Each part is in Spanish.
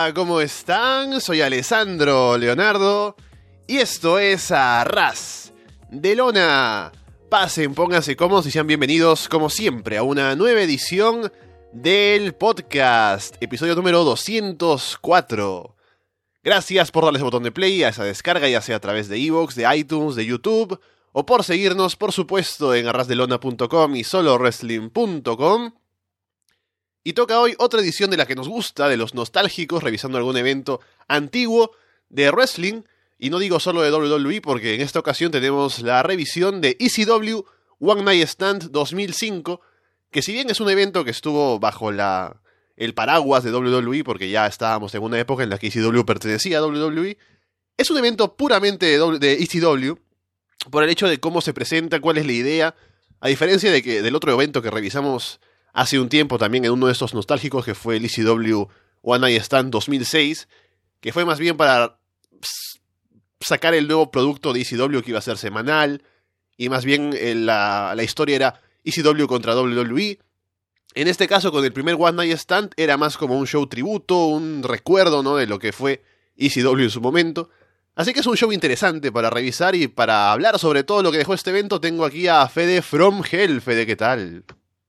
Hola, ¿cómo están? Soy Alessandro Leonardo y esto es Arras de Lona. Pasen, pónganse cómodos y sean bienvenidos, como siempre, a una nueva edición del podcast, episodio número 204. Gracias por darles el botón de play a esa descarga, ya sea a través de iVoox, de iTunes, de YouTube, o por seguirnos, por supuesto, en arrasdelona.com y solowrestling.com. Y toca hoy otra edición de la que nos gusta, de los nostálgicos, revisando algún evento antiguo de wrestling. Y no digo solo de WWE, porque en esta ocasión tenemos la revisión de ECW One Night Stand 2005, que si bien es un evento que estuvo bajo el paraguas de WWE, porque ya estábamos en una época en la que ECW pertenecía a WWE, es un evento puramente de ECW, por el hecho de cómo se presenta, cuál es la idea, a diferencia del otro evento que revisamos hace un tiempo también en uno de estos nostálgicos, que fue el ECW One Night Stand 2006, que fue más bien para sacar el nuevo producto de ECW que iba a ser semanal, y más bien la historia era ECW contra WWE. En este caso, con el primer One Night Stand, era más como un show tributo, un recuerdo, ¿no?, de lo que fue ECW en su momento. Así que es un show interesante para revisar, y para hablar sobre todo lo que dejó este evento, tengo aquí a Fede from Hell. Fede, ¿qué tal?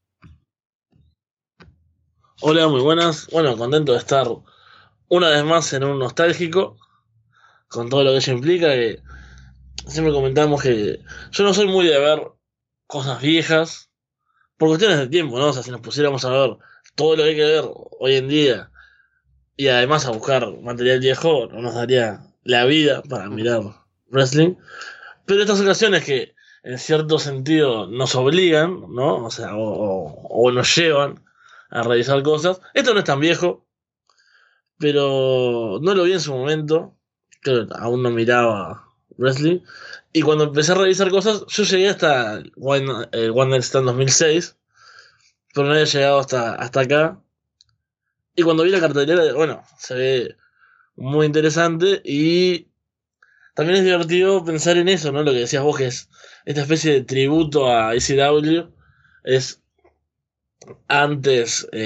Hola, muy buenas. Bueno, contento de estar una vez más en un nostálgico, con todo lo que ello implica, que siempre comentamos que yo no soy muy de ver cosas viejas, por cuestiones de tiempo, ¿no? O sea, si nos pusiéramos a ver todo lo que hay que ver hoy en día, y además a buscar material viejo, no nos daría la vida para mirar wrestling. Pero estas ocasiones que en cierto sentido nos obligan, ¿no? O sea, o nos llevan a revisar cosas. Esto no es tan viejo, pero no lo vi en su momento. Creo que aún no miraba wrestling. Y cuando empecé a revisar cosas, yo llegué hasta el One Night Stand 2006, pero no había llegado hasta acá. Y cuando vi la cartelera, bueno, se ve muy interesante, y también es divertido pensar en eso, ¿no? Lo que decías vos, que es esta especie de tributo a ECW. Es antes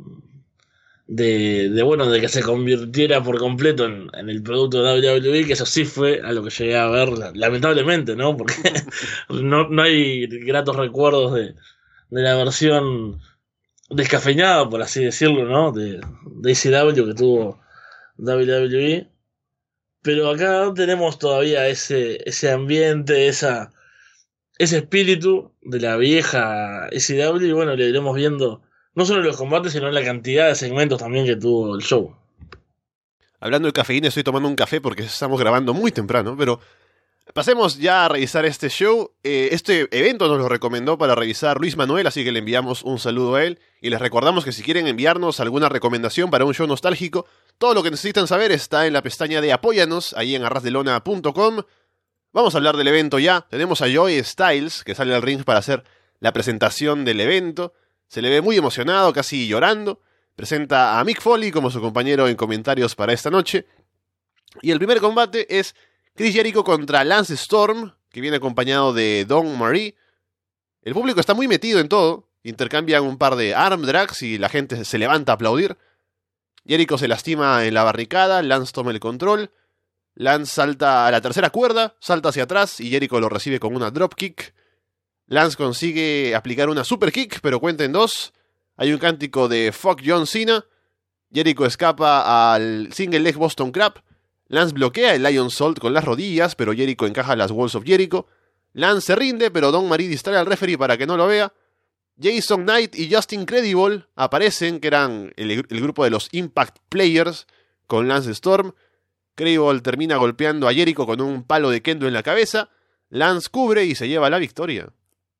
bueno, de que se convirtiera por completo en el producto de WWE, que eso sí fue a lo que llegué a ver, lamentablemente, ¿no? Porque no hay gratos recuerdos de la versión descafeinada, por así decirlo, ¿no? De ECW que tuvo WWE. Pero acá tenemos todavía ese ambiente, ese espíritu de la vieja ECW, y bueno, le iremos viendo no solo los combates, sino la cantidad de segmentos también que tuvo el show. Hablando de cafeína, estoy tomando un café porque estamos grabando muy temprano, pero pasemos ya a revisar este show. Este evento nos lo recomendó para revisar Luis Manuel, así que le enviamos un saludo a él. Y les recordamos que si quieren enviarnos alguna recomendación para un show nostálgico, todo lo que necesitan saber está en la pestaña de Apóyanos, ahí en arrasdelona.com. Vamos a hablar del evento ya. Tenemos a Joey Styles, que sale al ring para hacer la presentación del evento. Se le ve muy emocionado, casi llorando. Presenta a Mick Foley como su compañero en comentarios para esta noche. Y el primer combate es Chris Jericho contra Lance Storm, que viene acompañado de Dawn Marie. El público está muy metido en todo. Intercambian un par de arm drags y la gente se levanta a aplaudir. Jericho se lastima en la barricada, Lance toma el control. Lance salta a la tercera cuerda, salta hacia atrás y Jericho lo recibe con una dropkick. Lance consigue aplicar una super kick, pero cuenta en dos. Hay un cántico de Fuck John Cena. Jericho escapa al single leg Boston Crab. Lance bloquea el Lion Salt con las rodillas, pero Jericho encaja las Walls of Jericho. Lance se rinde, pero Dawn Marie distrae al referee para que no lo vea. Jason Knight y Justin Credible aparecen, que eran el grupo de los Impact Players, con Lance Storm. Credible termina golpeando a Jericho con un palo de kendo en la cabeza. Lance cubre y se lleva la victoria.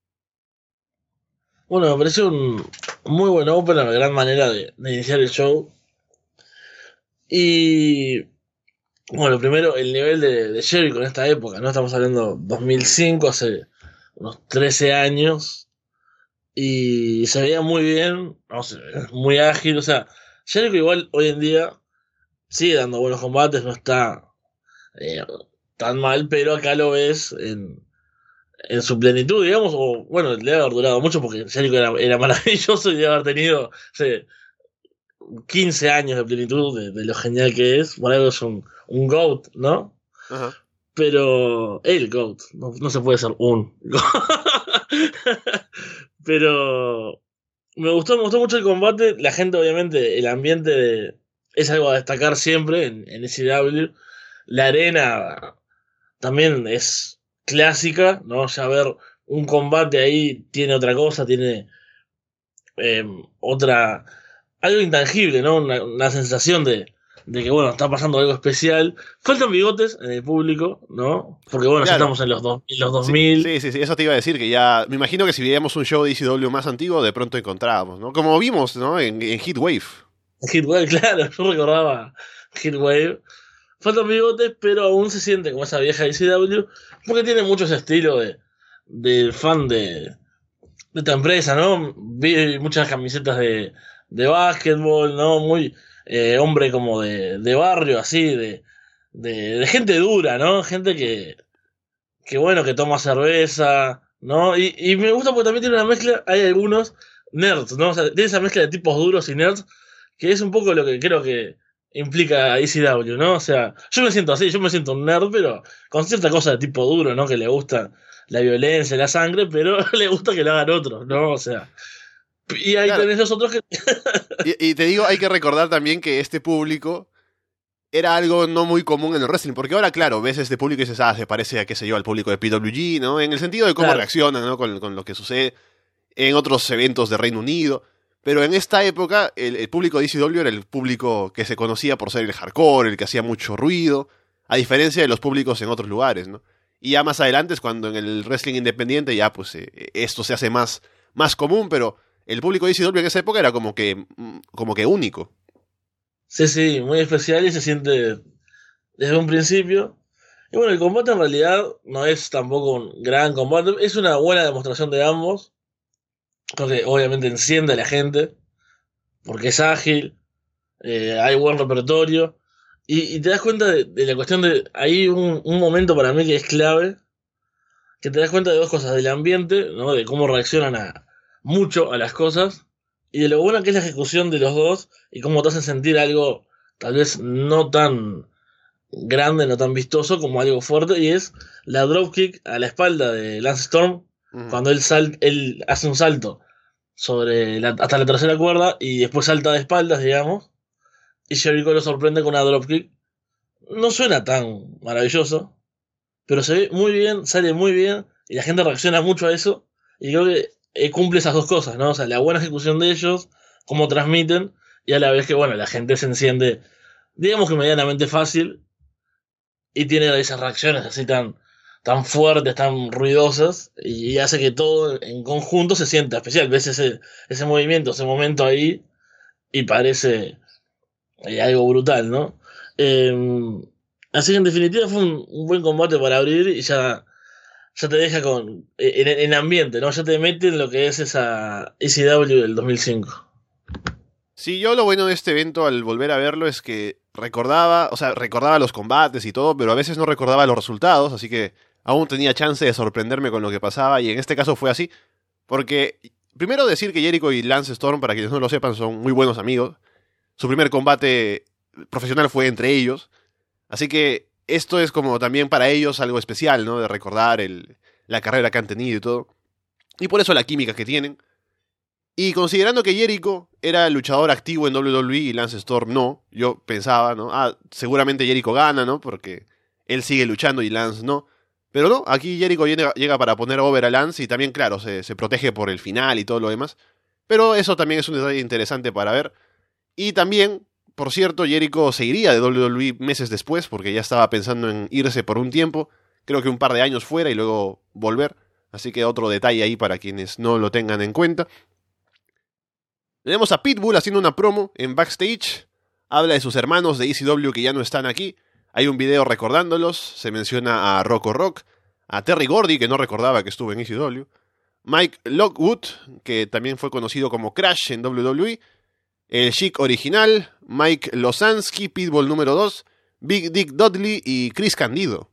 Bueno, me pareció un muy buen opener, una gran manera de iniciar el show. Y bueno, primero, el nivel de Jericho en esta época, ¿no? Estamos hablando 2005, hace unos 13 años. Y se veía muy bien, no sé, muy ágil. O sea, Jericho igual hoy en día sigue dando buenos combates, no está eh, tan mal, pero acá lo ves en su plenitud, digamos, o bueno, le debe haber durado mucho porque Jericho era maravilloso y debe haber tenido, no sé, 15 años de plenitud de lo genial que es. Por algo es un GOAT, ¿no? Ajá. Pero el GOAT, no se puede ser un GOAT. Pero me gustó mucho el combate. La gente, obviamente, el ambiente es algo a destacar siempre en SCW. La arena también es clásica, ¿no? Ya ver un combate ahí tiene otra cosa, tiene eh, otra, algo intangible, ¿no? Una sensación de que, bueno, está pasando algo especial. Faltan bigotes en el público, ¿no? Porque, bueno, ya Claro. estamos en los Sí, 2000. sí, sí, sí, eso te iba a decir, que ya, me imagino que si veíamos un show de ECW más antiguo, de pronto encontrábamos, ¿no? Como vimos, ¿no? En Heatwave. Heatwave, claro, yo recordaba Heatwave. Faltan bigotes, pero aún se siente como esa vieja ICW, porque tiene mucho ese estilo de fan de esta empresa, ¿no? Vi muchas camisetas de básquetbol, ¿no? Muy hombre como de barrio, así, de gente dura, ¿no? Gente que bueno, que toma cerveza, ¿no? Y me gusta porque también tiene una mezcla, hay algunos nerds, ¿no? O sea, tiene esa mezcla de tipos duros y nerds, que es un poco lo que creo que implica ECW, ¿no? O sea, yo me siento así, yo me siento un nerd, pero con cierta cosa de tipo duro, ¿no? Que le gusta la violencia, la sangre, pero le gusta que lo hagan otros, ¿no? O sea, y ahí Claro, tenés los otros que... y te digo, hay que recordar también que este público era algo no muy común en el wrestling, porque ahora, claro, ves este público y dices, se parece a, qué sé yo, al público de PWG, ¿no? En el sentido de cómo Claro, reaccionan, ¿no? Con lo que sucede en otros eventos de Reino Unido. Pero en esta época, el público de ECW era el público que se conocía por ser el hardcore, el que hacía mucho ruido, a diferencia de los públicos en otros lugares, ¿no? Y ya más adelante es cuando en el wrestling independiente ya, pues, esto se hace más común, pero el público de ECW en esa época era como que único. sí, sí, muy especial y se siente desde un principio. Y bueno, el combate en realidad no es tampoco un gran combate, es una buena demostración de ambos, porque obviamente enciende a la gente, porque es ágil, hay buen repertorio, y te das cuenta de la cuestión de, hay un momento para mí que es clave, que te das cuenta de dos cosas, del ambiente, ¿no? De cómo reaccionan mucho a las cosas, y de lo buena que es la ejecución de los dos, y cómo te hacen sentir algo tal vez no tan grande, no tan vistoso como algo fuerte, y es la dropkick a la espalda de Lance Storm, Ujú. cuando él hace un salto hasta la tercera cuerda y después salta de espaldas, digamos, y Jericho lo sorprende con una dropkick. No suena tan maravilloso, pero se ve muy bien, sale muy bien, y la gente reacciona mucho a eso, y creo que cumple esas dos cosas, ¿no? O sea, la buena ejecución de ellos, cómo transmiten, y a la vez que, bueno, la gente se enciende, digamos que medianamente fácil, y tiene esas reacciones así tan fuertes, tan ruidosas, y hace que todo en conjunto se sienta especial. Ves ese movimiento, ese momento ahí, y parece algo brutal, ¿no? Eh, Así que en definitiva fue un buen combate para abrir y ya te deja en ambiente, ¿no? Ya te mete en lo que es esa ECW del 2005. Sí, yo lo bueno de este evento al volver a verlo es que recordaba, o sea, recordaba los combates y todo, pero a veces no recordaba los resultados, así que aún tenía chance de sorprenderme con lo que pasaba, y en este caso fue así, porque primero decir que Jericho y Lance Storm, para quienes no lo sepan, son muy buenos amigos. Su primer combate profesional fue entre ellos, así que esto es como también para ellos algo especial, ¿no? De recordar la carrera que han tenido y todo. Y por eso la química que tienen. Y considerando que Jericho era luchador activo en WWE y Lance Storm no, yo pensaba, ¿no? Seguramente Jericho gana, ¿no? Porque él sigue luchando y Lance no. Pero no, aquí Jericho llega para poner over a Lance y también, claro, se protege por el final y todo lo demás. Pero eso también es un detalle interesante para ver. Y también, por cierto, Jericho se iría de WWE meses después porque ya estaba pensando en irse por un tiempo. Creo que un par de años fuera y luego volver. Así que otro detalle ahí para quienes no lo tengan en cuenta. Tenemos a Pitbull haciendo una promo en backstage. Habla de sus hermanos de ECW que ya no están aquí. Hay un video recordándolos. Se menciona a Rocco Rock, a Terry Gordy, que no recordaba que estuvo en ECW, Mike Lockwood, que también fue conocido como Crash en WWE, el Chic original, Mike Losansky, Pitbull número 2, Big Dick Dudley y Chris Candido.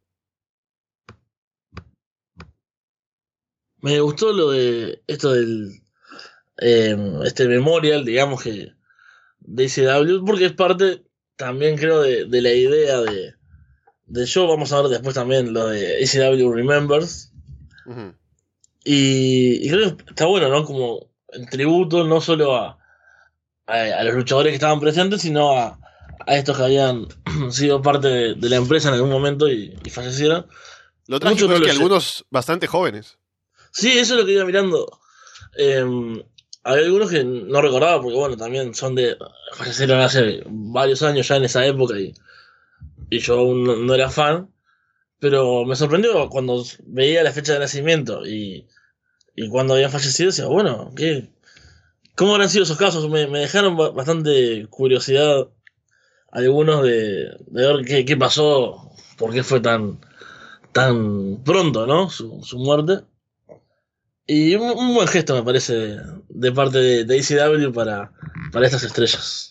Me gustó lo de esto del este memorial, digamos que de ECW, porque es parte también creo de la idea del show. Vamos a ver después también lo de ECW Remembers. Ujú. Y creo que está bueno, ¿no? Como el tributo no solo a los luchadores que estaban presentes, sino a estos que habían sido parte de la empresa en algún momento y fallecieron. Lo Muchos trágico no es lo que sé. algunos bastante jóvenes. Sí, eso es lo que iba mirando. Había algunos que no recordaba, porque bueno, también fallecieron hace varios años ya en esa época y yo aún no era fan. Pero me sorprendió cuando veía la fecha de nacimiento y cuando habían fallecido, decía, bueno, ¿cómo habrán sido esos casos? Me dejaron bastante curiosidad algunos de ver qué pasó, por qué fue tan pronto, ¿no? Su muerte. Y un buen gesto, me parece, de parte de ECW para estas estrellas.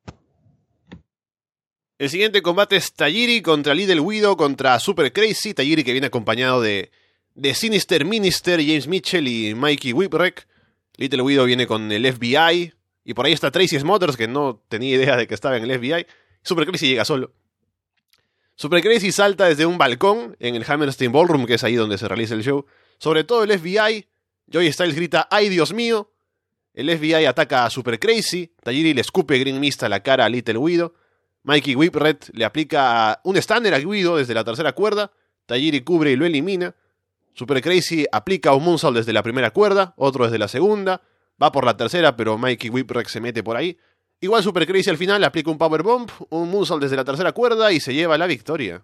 El siguiente combate es Tajiri contra Little Widow contra Super Crazy. Tajiri que viene acompañado de Sinister Minister, James Mitchell y Mikey Whipwreck. Little Widow viene con el FBI. Y por ahí está Tracy Smothers, que no tenía idea de que estaba en el FBI. Super Crazy llega solo. Super Crazy salta desde un balcón en el Hammerstein Ballroom, que es ahí donde se realiza el show. Sobre todo el FBI. Joey Styles grita, ¡ay, Dios mío! El FBI ataca a Super Crazy. Tajiri le escupe Green Mist a la cara a Little Widow. Mikey Whipwreck le aplica un stunner a Guido desde la tercera cuerda. Tajiri cubre y lo elimina. Super Crazy aplica un moonsault desde la primera cuerda, otro desde la segunda. Va por la tercera, pero Mikey Whipwreck se mete por ahí. Igual Super Crazy al final aplica un powerbomb, un moonsault desde la tercera cuerda y se lleva la victoria.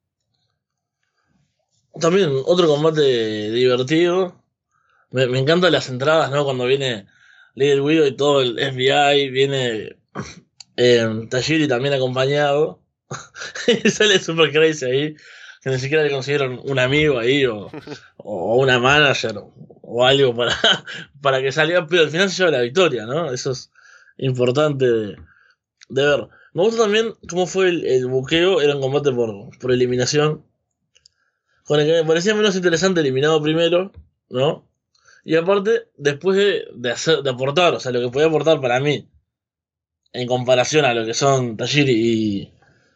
También otro combate divertido. Me encantan las entradas, ¿no? Cuando viene Little Widow y todo el FBI, viene Tajiri también acompañado. Y sale Super Crazy ahí, que ni siquiera le consiguieron un amigo ahí o una manager o algo para que salga, pero al final se lleva la victoria, ¿no? Eso es importante de ver. Me gusta también cómo fue el buqueo, era un combate por eliminación, con el que me parecía menos interesante eliminado primero, ¿no? Y aparte, después de aportar, o sea, lo que podía aportar para mí, en comparación a lo que son Tajiri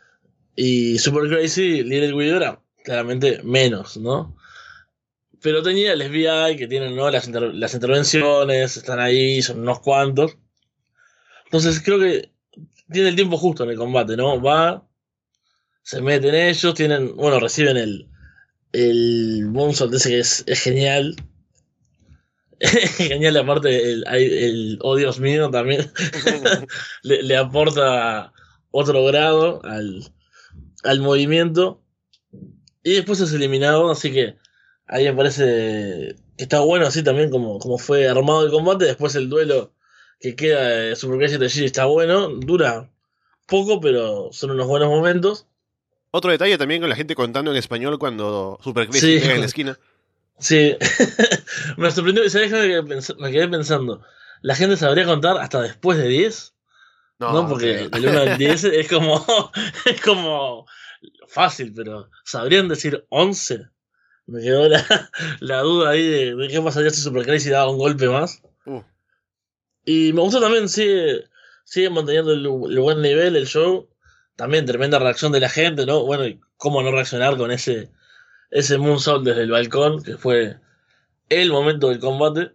y Super Crazy, Little Widow era claramente menos, ¿no? Pero tenía el FBI, que tienen, ¿no? Las intervenciones, están ahí, son unos cuantos. Entonces creo que tiene el tiempo justo en el combate, ¿no? Va, se meten ellos, bueno, reciben el moonsault ese que es genial. Genial, aparte el oh Dios mío también le aporta otro grado al movimiento y después es eliminado, así que ahí me parece que está bueno así también como fue armado el combate. Después el duelo que queda de Super Crazy y Tajiri está bueno, dura poco pero son unos buenos momentos. Otro detalle también con la gente contando en español cuando Super Crazy Sí, pega en la esquina. sí. Me sorprendió y sabes que me quedé pensando, ¿la gente sabría contar hasta después de 10? No, No, no porque creo. del 1 al 10 es como, es como fácil, pero ¿sabrían decir 11? Me quedó la duda ahí de qué pasaría si Super Crazy daba un golpe más. Uh. Y me gustó también, sigue manteniendo el buen nivel, el show. También tremenda reacción de la gente, ¿no? Bueno, y cómo no reaccionar con ese moonsault desde el balcón, que fue el momento del combate.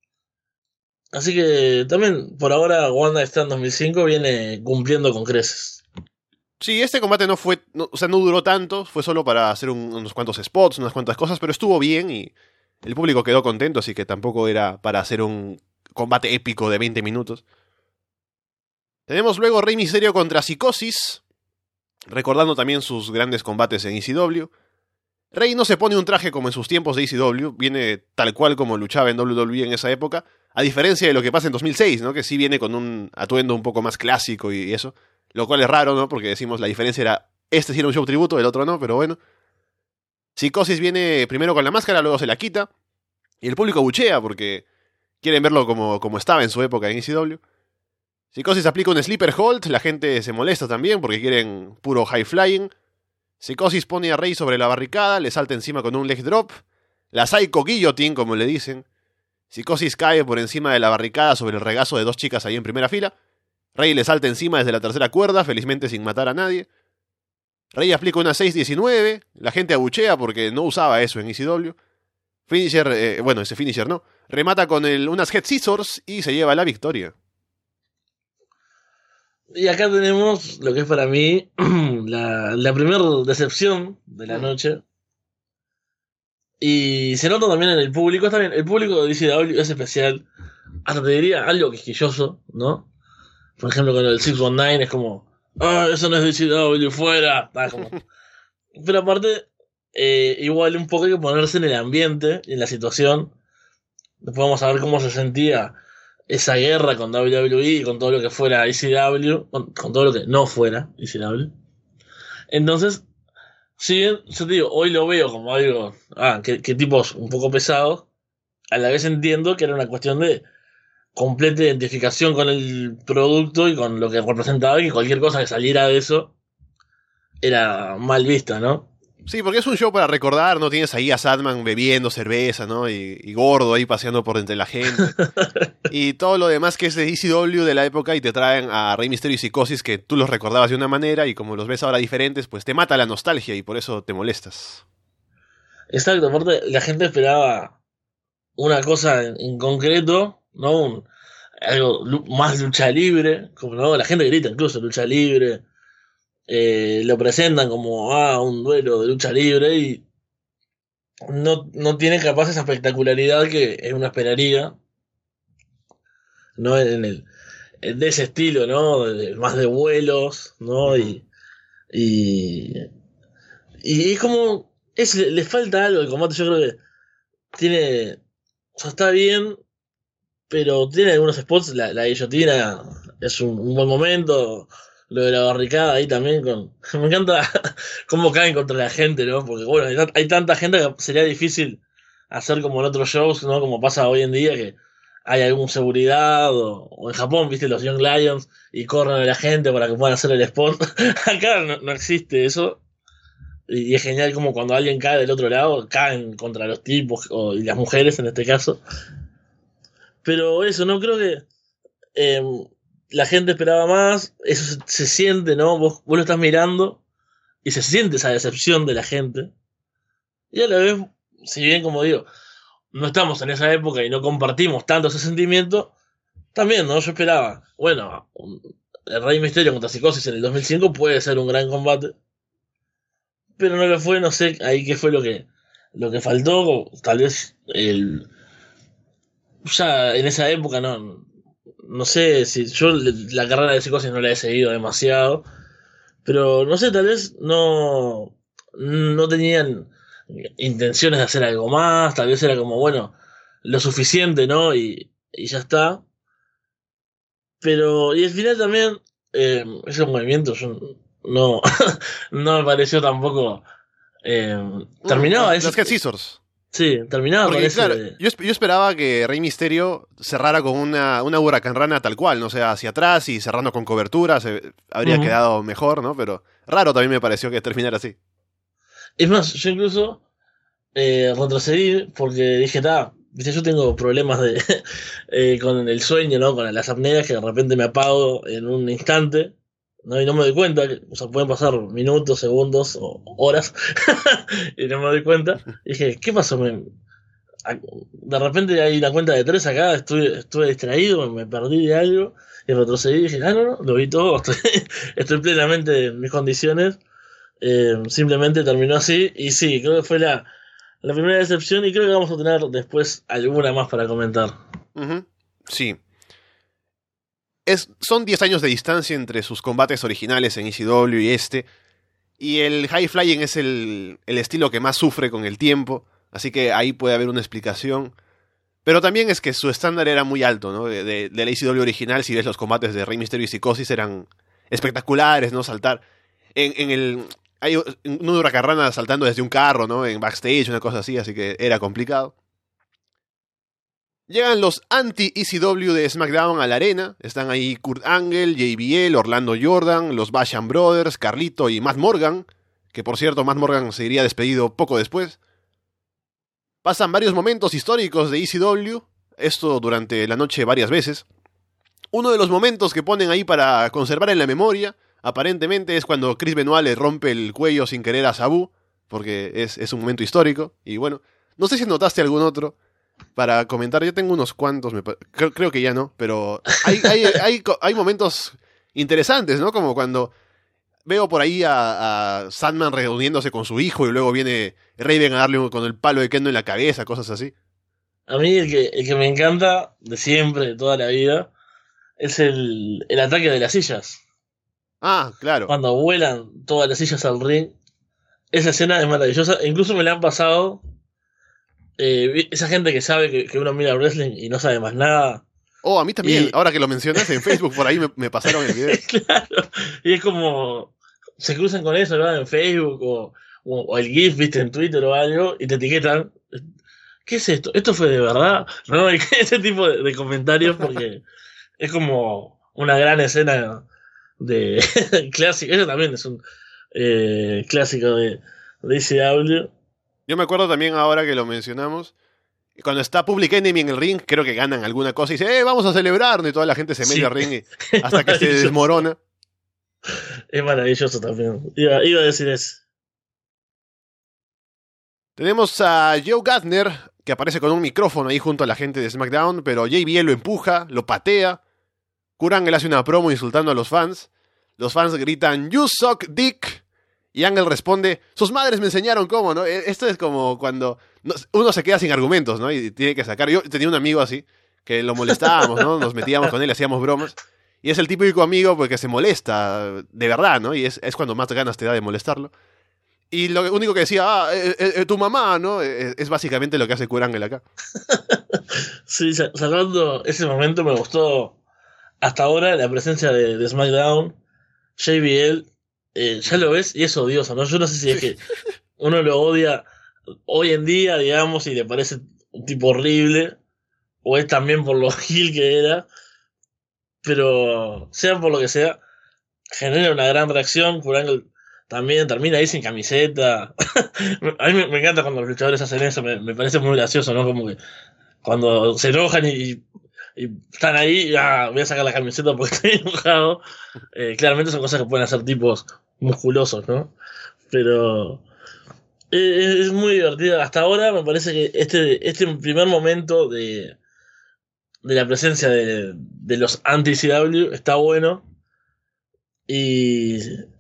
Así que también, por ahora, Wanda Stand 2005 viene cumpliendo con creces. Sí, este combate no fue, o sea, no duró tanto, fue solo para hacer unos cuantos spots, unas cuantas cosas, pero estuvo bien y el público quedó contento, así que tampoco era para hacer un combate épico de 20 minutos. Tenemos luego Rey Mysterio contra Psicosis, recordando también sus grandes combates en ECW. Rey no se pone un traje como en sus tiempos de ECW, viene tal cual como luchaba en WWE en esa época, a diferencia de lo que pasa en 2006, ¿no? Que sí viene con un atuendo un poco más clásico y eso. Lo cual es raro, ¿no? Porque decimos la diferencia era, este sí era un show tributo, el otro no, pero bueno. Psicosis viene primero con la máscara, luego se la quita. Y el público buchea porque quieren verlo como estaba en su época en ECW. Psicosis aplica un sleeper hold, la gente se molesta también porque quieren puro high flying. Psicosis pone a Rey sobre la barricada, le salta encima con un leg drop. La Psycho Guillotine, como le dicen. Psicosis cae por encima de la barricada sobre el regazo de dos chicas ahí en primera fila. Rey le salta encima desde la tercera cuerda, felizmente sin matar a nadie. Rey aplica una 619, la gente abuchea porque no usaba eso en ECW. Finisher, ese finisher no. Remata con unas Head Scissors y se lleva la victoria. Y acá tenemos lo que es para mí la primera decepción de la noche. Y se nota también en el público. Está bien, el público de DCW es especial. Hasta te diría algo quisquilloso, ¿no? Por ejemplo, con el 619 es como, eso no es DCW, fuera. Pero aparte, igual un poco hay que ponerse en el ambiente, en la situación. Después vamos a ver cómo se sentía esa guerra con WWE y con todo lo que fuera ECW, con todo lo que no fuera ECW. Entonces, si bien, yo te digo, hoy lo veo como algo, que tipos un poco pesados, a la vez entiendo que era una cuestión de completa identificación con el producto y con lo que representaba, y que cualquier cosa que saliera de eso era mal vista, ¿no? Sí, porque es un show para recordar, ¿no? Tienes ahí a Sadman bebiendo cerveza, ¿no? Y gordo ahí paseando por entre la gente. Y todo lo demás que es de ECW de la época, y te traen a Rey Mysterio y Psicosis que tú los recordabas de una manera y como los ves ahora diferentes, pues te mata la nostalgia y por eso te molestas. Exacto, aparte la gente esperaba una cosa en concreto, ¿no? Algo más lucha libre, como no, la gente grita incluso lucha libre. Lo presentan como un duelo de lucha libre y no tiene capaz esa espectacularidad que uno esperaría, ¿no? De ese estilo, ¿no? Más de vuelos, ¿no? Y es como le falta algo el combate. Yo creo que tiene, o sea, está bien, pero tiene algunos spots. La guillotina es un buen momento. Lo de la barricada ahí también me encanta cómo caen contra la gente, ¿no? Porque bueno, hay tanta gente que sería difícil hacer como en otros shows, ¿no? Como pasa hoy en día, que hay algún seguridad, o en Japón, viste, los Young Lions, y corren a la gente para que puedan hacer el spawn. Acá no existe eso. Y es genial como cuando alguien cae del otro lado, caen contra los tipos, y las mujeres en este caso. Pero eso, no creo que la gente esperaba más, eso se siente, ¿no? Vos lo estás mirando y se siente esa decepción de la gente. Y a la vez, si bien, como digo, no estamos en esa época y no compartimos tanto ese sentimiento, también, ¿no? Yo esperaba, bueno, el Rey Mysterio contra Psicosis en el 2005 puede ser un gran combate, pero no lo fue. No sé ahí qué fue lo que faltó. Tal vez ya en esa época no sé si yo la carrera de Psicosis no la he seguido demasiado, pero no sé, tal vez no tenían intenciones de hacer algo más. Tal vez era como, bueno, lo suficiente, ¿no? Y ya está. Pero, y al final también, esos movimientos yo no, no me pareció tampoco. Terminaba Las Head Scissors. Sí, terminaba Porque, con ese. claro, yo esperaba que Rey Mysterio cerrara con una huracán rana tal cual, no sea hacia atrás y cerrando con cobertura, habría quedado mejor, ¿no? Pero raro también me pareció que terminara así. Es más, yo incluso retrocedí porque dije, viste, yo tengo problemas con el sueño, ¿no? Con las apneas, que de repente me apago en un instante, ¿no? Y no me doy cuenta, o sea, pueden pasar minutos, segundos o horas y no me doy cuenta. Y dije, ¿qué pasó? De repente hay una cuenta de 3 acá, estuve distraído, me perdí de algo y retrocedí y dije, no, lo vi todo, estoy plenamente en mis condiciones. Simplemente terminó así y sí, creo que fue la primera decepción, y creo que vamos a tener después alguna más para comentar. Sí. Son 10 años de distancia entre sus combates originales en ECW y el High Flying es el estilo que más sufre con el tiempo, así que ahí puede haber una explicación. Pero también es que su estándar era muy alto, ¿no? De la ECW original, si ves los combates de Rey Mysterio y Psicosis, eran espectaculares, ¿no? Saltar hay una huracarrana saltando desde un carro, ¿no? En backstage, una cosa así que era complicado. Llegan los anti-ECW de SmackDown a la arena. Están ahí Kurt Angle, JBL, Orlando Jordan, los Basham Brothers, Carlito y Matt Morgan, que por cierto Matt Morgan se iría despedido poco después. Pasan varios momentos históricos de ECW, esto durante la noche varias veces. Uno de los momentos que ponen ahí para conservar en la memoria, aparentemente, es cuando Chris Benoit le rompe el cuello sin querer a Sabu, porque es un momento histórico. Y bueno, no sé si notaste algún otro para comentar. Yo tengo unos cuantos, creo que ya no, pero hay momentos interesantes, ¿no? Como cuando veo por ahí a Sandman reuniéndose con su hijo y luego viene Raven a darle con el palo de Kendo en la cabeza, cosas así. A mí el que me encanta de siempre, de toda la vida, es el ataque de las sillas. Ah, claro. Cuando vuelan todas las sillas al ring. Esa escena es maravillosa. E incluso me la han pasado esa gente que sabe que uno mira wrestling y no sabe más nada. Oh, a mí también, Y, ahora que lo mencionas en Facebook, por ahí me pasaron el video. claro, y es como se cruzan con eso, ¿no? En Facebook o el GIF, viste, en Twitter o algo, y te etiquetan. ¿Qué es esto? ¿Esto fue de verdad? No, ese tipo de comentarios porque es como una gran escena de clásico. Eso también es un clásico de ICW. Yo me acuerdo también ahora que lo mencionamos, cuando está Public Enemy en el ring, creo que ganan alguna cosa y dice, vamos a celebrar, y toda la gente se mete Sí, al ring hasta que se desmorona. es maravilloso también. Iba a decir eso. Tenemos a Joe Gaffner, que aparece con un micrófono ahí junto a la gente de SmackDown, pero JBL lo empuja, lo patea. Kurt Angle hace una promo insultando a los fans. Los fans gritan, "You suck dick". Y Angle responde, "Sus madres me enseñaron cómo", ¿no? Esto es como cuando uno se queda sin argumentos, ¿no? Y tiene que sacar. Yo tenía un amigo así, que lo molestábamos, ¿no? Nos metíamos con él, hacíamos bromas. Y es el típico amigo porque se molesta, de verdad, ¿no? Y es cuando más ganas te da de molestarlo. Y lo único que decía, tu mamá, ¿no? Es básicamente lo que hace Kurt Angle acá. Sí, sacando ese momento me gustó hasta ahora la presencia de SmackDown. JBL, ya lo ves y es odioso, ¿no? Yo no sé si es que uno lo odia hoy en día, digamos, y le parece un tipo horrible, o es también por lo gil que era, pero sea por lo que sea, genera una gran reacción. Kurt Angle también termina ahí sin camiseta. A mí me encanta cuando los luchadores hacen eso, me parece muy gracioso, ¿no? Como que cuando se enojan y están ahí, voy a sacar la camiseta porque estoy enojado. Claramente son cosas que pueden hacer tipos musculosos, ¿no? Pero es muy divertida. Hasta ahora me parece que este primer momento de la presencia de los anti-CW está bueno y,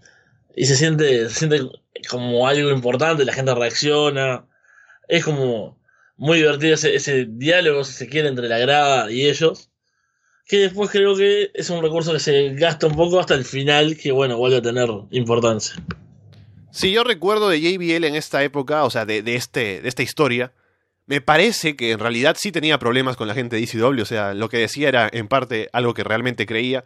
y se siente como algo importante, la gente reacciona. Es como muy divertido ese diálogo, si se quiere, entre la grada y ellos. Que después creo que es un recurso que se gasta un poco hasta el final, que bueno, vuelve a tener importancia. Si yo recuerdo de JBL en esta época, o sea, de esta historia, me parece que en realidad sí tenía problemas con la gente de ECW, o sea, lo que decía era en parte algo que realmente creía.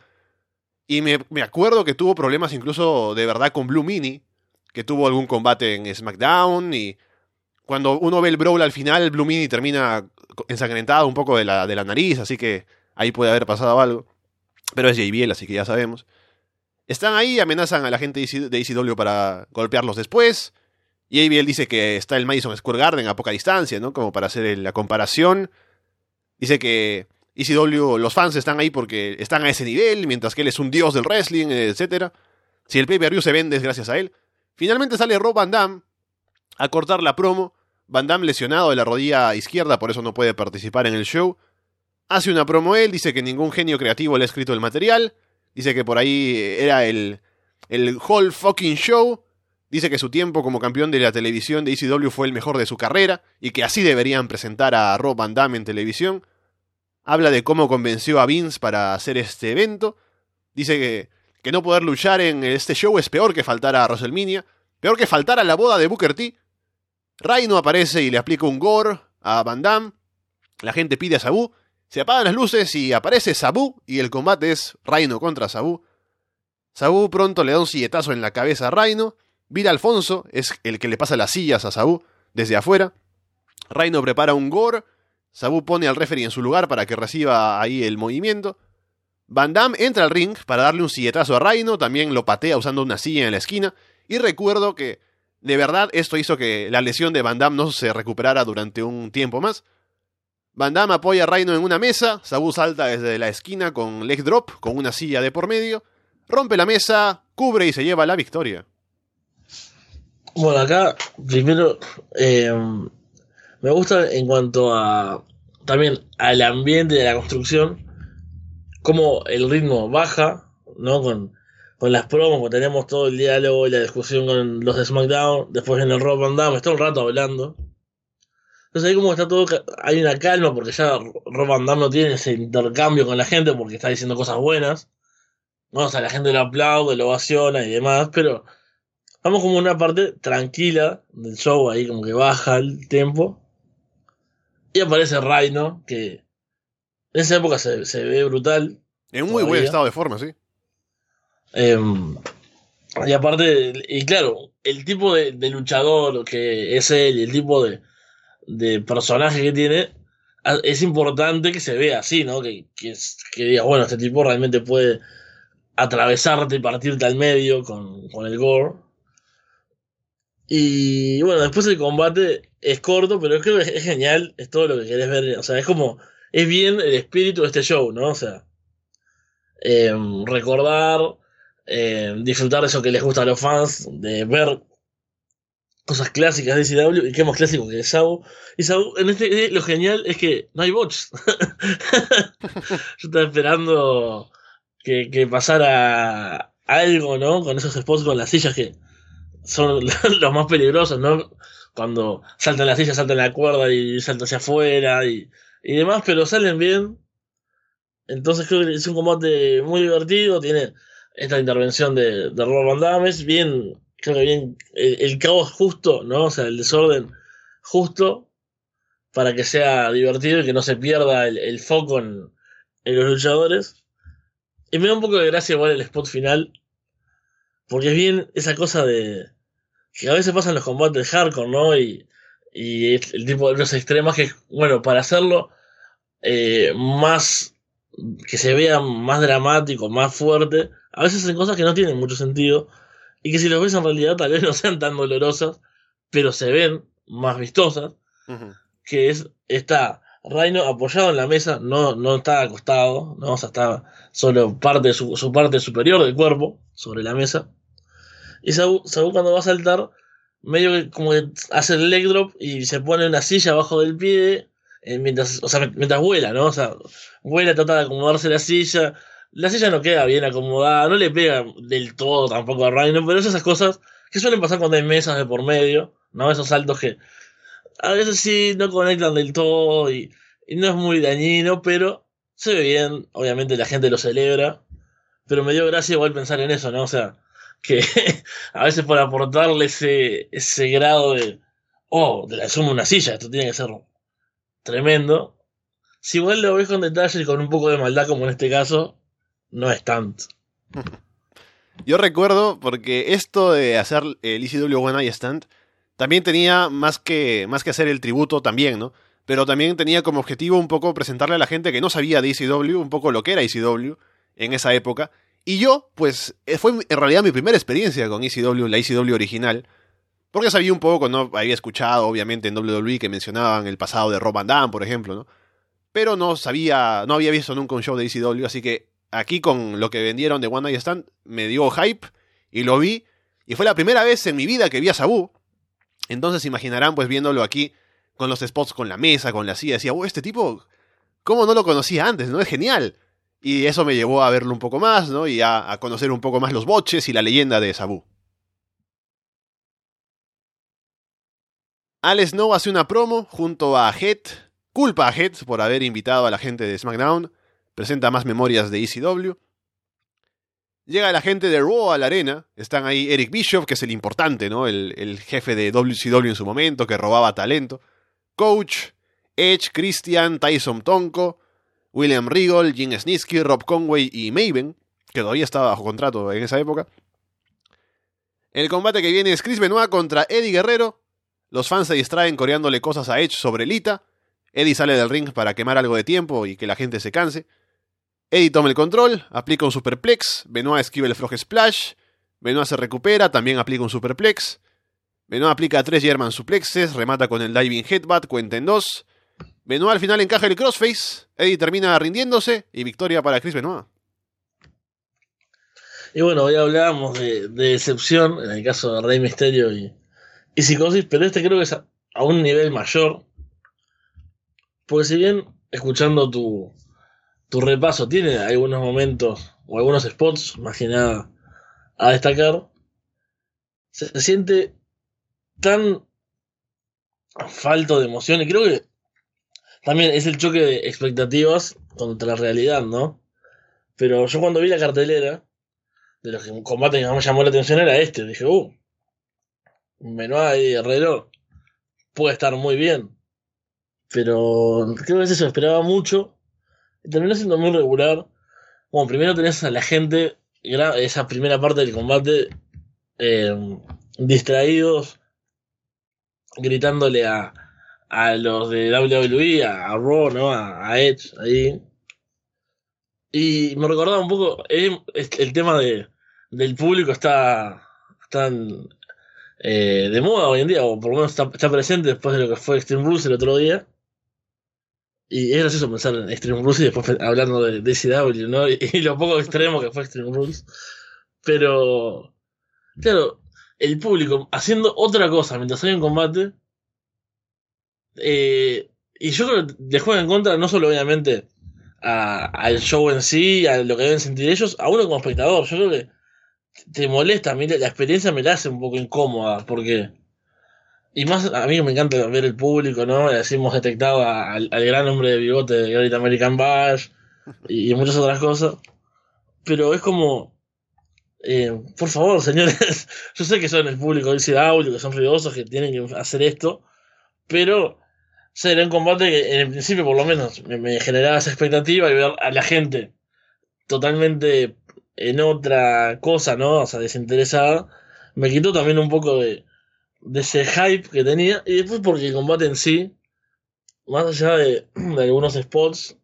Y me acuerdo que tuvo problemas incluso de verdad con Blue Mini, que tuvo algún combate en SmackDown, y cuando uno ve el brawl al final, Blue Mini termina ensangrentado un poco de la nariz, así que ahí puede haber pasado algo. Pero es JBL, así que ya sabemos. Están ahí, amenazan a la gente de ECW para golpearlos después. Y JBL dice que está el Madison Square Garden a poca distancia, ¿no? Como para hacer la comparación. Dice que ECW, los fans están ahí porque están a ese nivel, mientras que él es un dios del wrestling, etc. Si el pay-per-view se vende es gracias a él. Finalmente sale Rob Van Dam a cortar la promo. Van Dam lesionado de la rodilla izquierda, por eso no puede participar en el show. Hace una promo él, dice que ningún genio creativo le ha escrito el material. Dice que por ahí era el whole fucking show. Dice que su tiempo como campeón de la televisión de ECW fue el mejor de su carrera y que así deberían presentar a Rob Van Dam en televisión. Habla de cómo convenció a Vince para hacer este evento. Dice que no poder luchar en este show es peor que faltar a WrestleMania, peor que faltar a la boda de Booker T. Rhino aparece y le aplica un gore a Van Dam. La gente pide a Sabu. Se apagan las luces y aparece Sabu y el combate es Rhino contra Sabu. Sabu pronto le da un silletazo en la cabeza a Rhino. Vira Alfonso es el que le pasa las sillas a Sabu desde afuera. Rhino prepara un gore. Sabu pone al referee en su lugar para que reciba ahí el movimiento. Van Dam entra al ring para darle un silletazo a Rhino. También lo patea usando una silla en la esquina. Y recuerdo que de verdad esto hizo que la lesión de Van Dam no se recuperara durante un tiempo más. Van Damme apoya a Rhino en una mesa, Sabu salta desde la esquina con leg drop, con una silla de por medio, rompe la mesa, cubre y se lleva la victoria. Bueno, acá primero me gusta en cuanto a también al ambiente de la construcción, cómo el ritmo baja, ¿no? Con las promos, cuando tenemos todo el diálogo y la discusión con los de SmackDown, después en el Rob Van Damme, está un rato hablando. Entonces ahí como está todo, hay una calma porque ya Rob Van Damme no tiene ese intercambio con la gente porque está diciendo cosas buenas, ¿no? O sea, la gente lo aplaude, lo ovaciona y demás, pero vamos como una parte tranquila del show, ahí como que baja el tempo. Y aparece Rhino, que en esa época se ve brutal. En muy buen estado de forma, sí. Y aparte, y claro, el tipo de luchador que es él, y el tipo de personaje que tiene, es importante que se vea así, ¿no? Que digas, bueno, este tipo realmente puede atravesarte y partirte al medio con el gore. Y bueno, después el combate es corto, pero creo que es genial, es todo lo que querés ver. O sea, es bien el espíritu de este show, ¿no? O sea, recordar, disfrutar de eso que les gusta a los fans, de ver cosas clásicas de CW, y qué más clásico que Sabu. Y Sabu, lo genial es que no hay bots. Yo estaba esperando que pasara algo, ¿no? Con esos spots con las sillas que son los más peligrosos, ¿no? Cuando saltan la silla, saltan la cuerda y saltan hacia afuera y demás, pero salen bien. Entonces creo que es un combate muy divertido, tiene esta intervención de Rob Van Damme, es bien, creo que bien, el caos justo, ¿no? O sea, el desorden justo para que sea divertido y que no se pierda el foco en los luchadores. Y me da un poco de gracia igual el spot final, porque es bien esa cosa de que a veces pasan los combates hardcore, ¿no? Y el tipo de cosas extremas que, bueno, para hacerlo más, que se vea más dramático, más fuerte, a veces hacen cosas que no tienen mucho sentido y que si los ves en realidad tal vez no sean tan dolorosas, pero se ven más vistosas, que está Rhino apoyado en la mesa, no está acostado, ¿no? O sea, está solo parte de su parte superior del cuerpo sobre la mesa. Y Sabu cuando va a saltar, medio que como que hace el leg drop y se pone una silla abajo del pie, mientras vuela, ¿no? O sea, vuela, trata de acomodarse la silla. La silla no queda bien acomodada, no le pega del todo tampoco a Rhino, pero es esas cosas que suelen pasar cuando hay mesas de por medio, ¿no? Esos saltos que a veces sí no conectan del todo y no es muy dañino, pero se ve bien, obviamente la gente lo celebra, pero me dio gracia igual pensar en eso, ¿no? O sea, que a veces por aportarle ese grado de la suma una silla, esto tiene que ser tremendo. Si igual lo ves con detalle y con un poco de maldad, como en este caso, no es tanto. Yo recuerdo, porque esto de hacer el ECW One Night Stand también tenía más que hacer el tributo también, ¿no? Pero también tenía como objetivo un poco presentarle a la gente que no sabía de ECW, un poco lo que era ECW en esa época. Y yo, pues, fue en realidad mi primera experiencia con ECW, la ECW original, porque sabía un poco, ¿no? Había escuchado, obviamente, en WWE que mencionaban el pasado de Rob Van Damme, por ejemplo, ¿no? Pero no había visto nunca un show de ECW, así que aquí con lo que vendieron de One Night Stand me dio hype y lo vi, y fue la primera vez en mi vida que vi a Sabu. Entonces imaginarán, pues, viéndolo aquí con los spots, con la mesa, con la silla, decía, este tipo, ¿cómo no lo conocía antes? ¿No? Es genial. Y eso me llevó a verlo un poco más, ¿no? Y a conocer un poco más los botches y la leyenda de Sabu. Al Snow hace una promo junto a Head, culpa a Head por haber invitado a la gente de SmackDown, presenta más memorias de ECW. Llega la gente de Raw a la arena, están ahí Eric Bischoff, que es el importante, ¿no? El jefe de WCW en su momento, que robaba talento. Coach, Edge, Christian, Tyson Tonko, William Regal, Jim Snitsky, Rob Conway y Maven, que todavía estaba bajo contrato en esa época. El combate que viene es Chris Benoit contra Eddie Guerrero. Los fans se distraen coreándole cosas a Edge sobre Lita. Eddie sale del ring para quemar algo de tiempo y que la gente se canse. Eddie toma el control, aplica un superplex, Benoit esquiva el frog splash, Benoit se recupera, también aplica un superplex, Benoit aplica 3 German suplexes, remata con el diving headbutt, cuenta en 2, Benoit al final encaja el crossface, Eddie termina rindiéndose y victoria para Chris Benoit. Y bueno, hoy hablábamos de decepción, en el caso de Rey Mysterio y Psicosis, pero este creo que es a un nivel mayor. Porque si bien, escuchando tu repaso, tiene algunos momentos o algunos spots, más que nada, a destacar, se siente tan falto de emoción y creo que también es el choque de expectativas contra la realidad, ¿no? Pero yo cuando vi la cartelera, de los combates que más me llamó la atención era este. Dije, Benoit y Guerrero puede estar muy bien. Pero creo que eso se esperaba mucho. Y terminó siendo muy regular. Bueno, primero tenés a la gente, esa primera parte del combate, distraídos, gritándole a los de WWE, a Raw, ¿no? A Edge, ahí. Y me recordaba un poco, el tema del público está de moda hoy en día, o por lo menos está presente después de lo que fue Extreme Rules el otro día. Y es gracioso pensar en Extreme Rules y después hablando de CW, ¿no? Y lo poco extremo que fue Extreme Rules. Pero, claro, el público haciendo otra cosa mientras hay un combate. Y yo creo que le juega en contra no solo obviamente al show en sí, a lo que deben sentir ellos, a uno como espectador. Yo creo que te molesta, a mí la experiencia me la hace un poco incómoda, porque... Y más a mí me encanta ver el público, ¿no? Y así hemos detectado al gran hombre de bigote de Great American Bash y muchas otras cosas. Pero es como... por favor, señores, yo sé que son el público del CW, que son ruidosos, que tienen que hacer esto, pero ser un combate que en el principio por lo menos me generaba esa expectativa y ver a la gente totalmente en otra cosa, ¿no? O sea, desinteresada, me quitó también un poco de ese hype que tenía. Y después porque el combate en sí, más allá de algunos spots,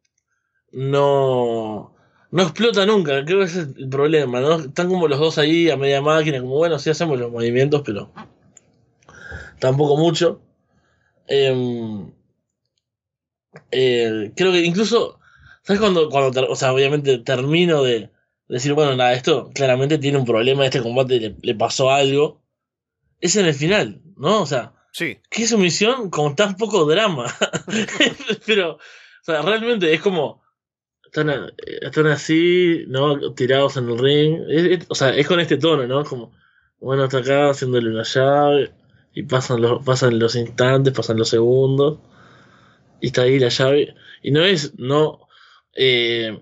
no explota nunca. Creo que ese es el problema, ¿no? Están como los dos ahí a media máquina, como bueno, sí hacemos los movimientos, pero tampoco mucho. Em, Creo que incluso, ¿sabes o sea, obviamente termino de decir, bueno, nada, esto claramente tiene un problema, este combate le pasó algo? Es en el final, ¿no? O sea, Sí. qué sumisión con tan poco drama. Pero, o sea, realmente es como, están así, ¿no? Tirados en el ring. O sea, es con este tono, ¿no? Como, bueno, hasta acá haciéndole una llave. Y pasan los instantes, pasan los segundos. Y está ahí la llave. Y no, eh,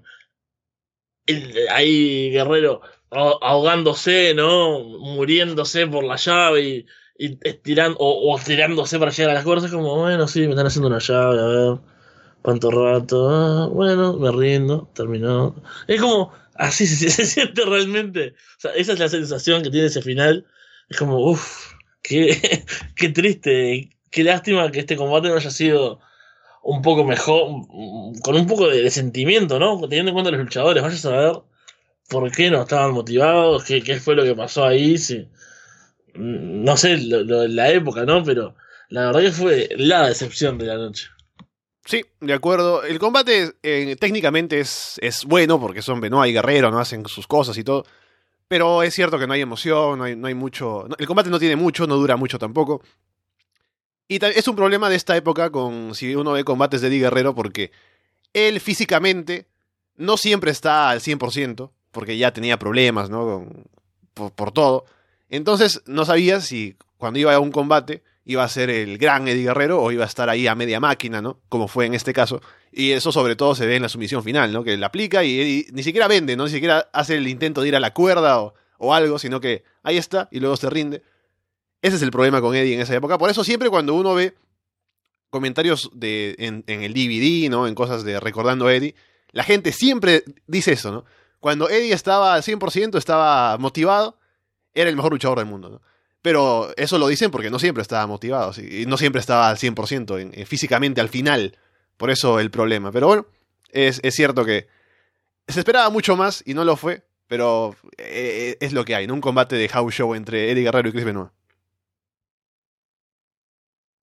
ahí Guerrero ahogándose, ¿no? Muriéndose por la llave y estirando, o tirándose para llegar a las cuerdas. Es como, bueno, sí, me están haciendo una llave, a ver, cuánto rato. Bueno, me rindo, terminó. Es como, así se siente realmente. O sea, esa es la sensación que tiene ese final. Es como, uff, qué, qué triste, qué lástima que este combate no haya sido un poco mejor, con un poco de sentimiento, ¿no? Teniendo en cuenta los luchadores, vayas a ver por qué no estaban motivados, qué fue lo que pasó ahí, si, no sé, lo de la época, ¿no? Pero la verdad que fue la decepción de la noche. Sí, de acuerdo. El combate técnicamente es bueno porque son Benoit y Guerrero, no hacen sus cosas y todo. Pero es cierto que no hay emoción, no hay mucho. El combate no tiene mucho, no dura mucho tampoco. Y es un problema de esta época con si uno ve combates de Eddie Guerrero porque él físicamente no siempre está al 100% porque ya tenía problemas, ¿no? Por todo. Entonces no sabía si cuando iba a un combate iba a ser el gran Eddie Guerrero o iba a estar ahí a media máquina, ¿no? Como fue en este caso. Y eso sobre todo se ve en la sumisión final, ¿no? Que la aplica y Eddie ni siquiera vende, ¿no? Ni siquiera hace el intento de ir a la cuerda o algo, sino que ahí está y luego se rinde. Ese es el problema con Eddie en esa época. Por eso siempre cuando uno ve comentarios en el DVD, ¿no? En cosas de recordando a Eddie, la gente siempre dice eso, ¿no? Cuando Eddie estaba al 100%, estaba motivado, era el mejor luchador del mundo, ¿no? Pero eso lo dicen porque no siempre estaba motivado, ¿sí? Y no siempre estaba al 100% físicamente al final. Por eso el problema. Pero bueno, es cierto que se esperaba mucho más y no lo fue, pero es lo que hay, ¿no? Un combate de house show entre Eddie Guerrero y Chris Benoit.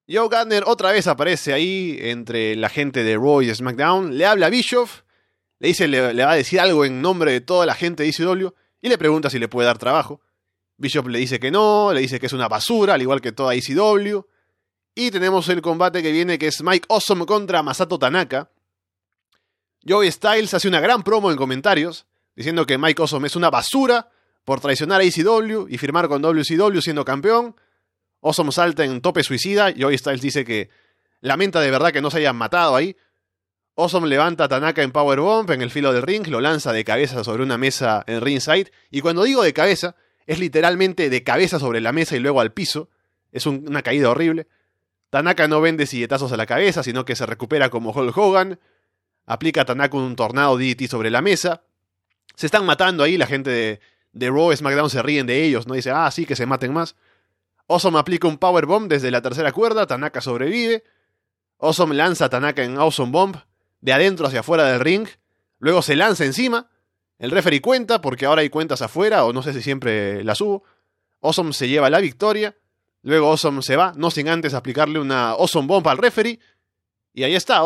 Joe Gardner otra vez aparece ahí entre la gente de Raw y de SmackDown, le habla a Bischoff, le dice le va a decir algo en nombre de toda la gente de ECW y le pregunta si le puede dar trabajo. Bischoff le dice que no, le dice que es una basura, al igual que toda ECW. Y tenemos el combate que viene, que es Mike Awesome contra Masato Tanaka. Joey Styles hace una gran promo en comentarios, diciendo que Mike Awesome es una basura por traicionar a ECW y firmar con WCW siendo campeón. Awesome salta en tope suicida. Joey Styles dice que lamenta de verdad que no se hayan matado ahí. Awesome levanta a Tanaka en powerbomb en el filo del ring, lo lanza de cabeza sobre una mesa en ringside. Y cuando digo de cabeza, es literalmente de cabeza sobre la mesa y luego al piso. Es una caída horrible. Tanaka no vende silletazos a la cabeza, sino que se recupera como Hulk Hogan. Aplica a Tanaka un tornado DDT sobre la mesa. Se están matando ahí, la gente de Raw y SmackDown se ríen de ellos, ¿no? Dice, sí, que se maten más. Awesome aplica un powerbomb desde la tercera cuerda, Tanaka sobrevive. Awesome lanza a Tanaka en Awesome Bomb, de adentro hacia afuera del ring. Luego se lanza encima. El referee cuenta, porque ahora hay cuentas afuera, o no sé si siempre las hubo. Awesome se lleva la victoria. Luego Awesome se va, no sin antes aplicarle una Awesome Bomb al referee. Y ahí está,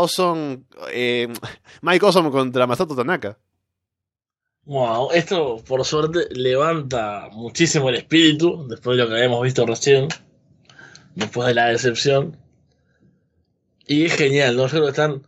Mike Awesome contra Masato Tanaka. Wow, esto por suerte levanta muchísimo el espíritu, después de lo que habíamos visto recién, después de la decepción. Y es genial, ¿no? Yo creo que están...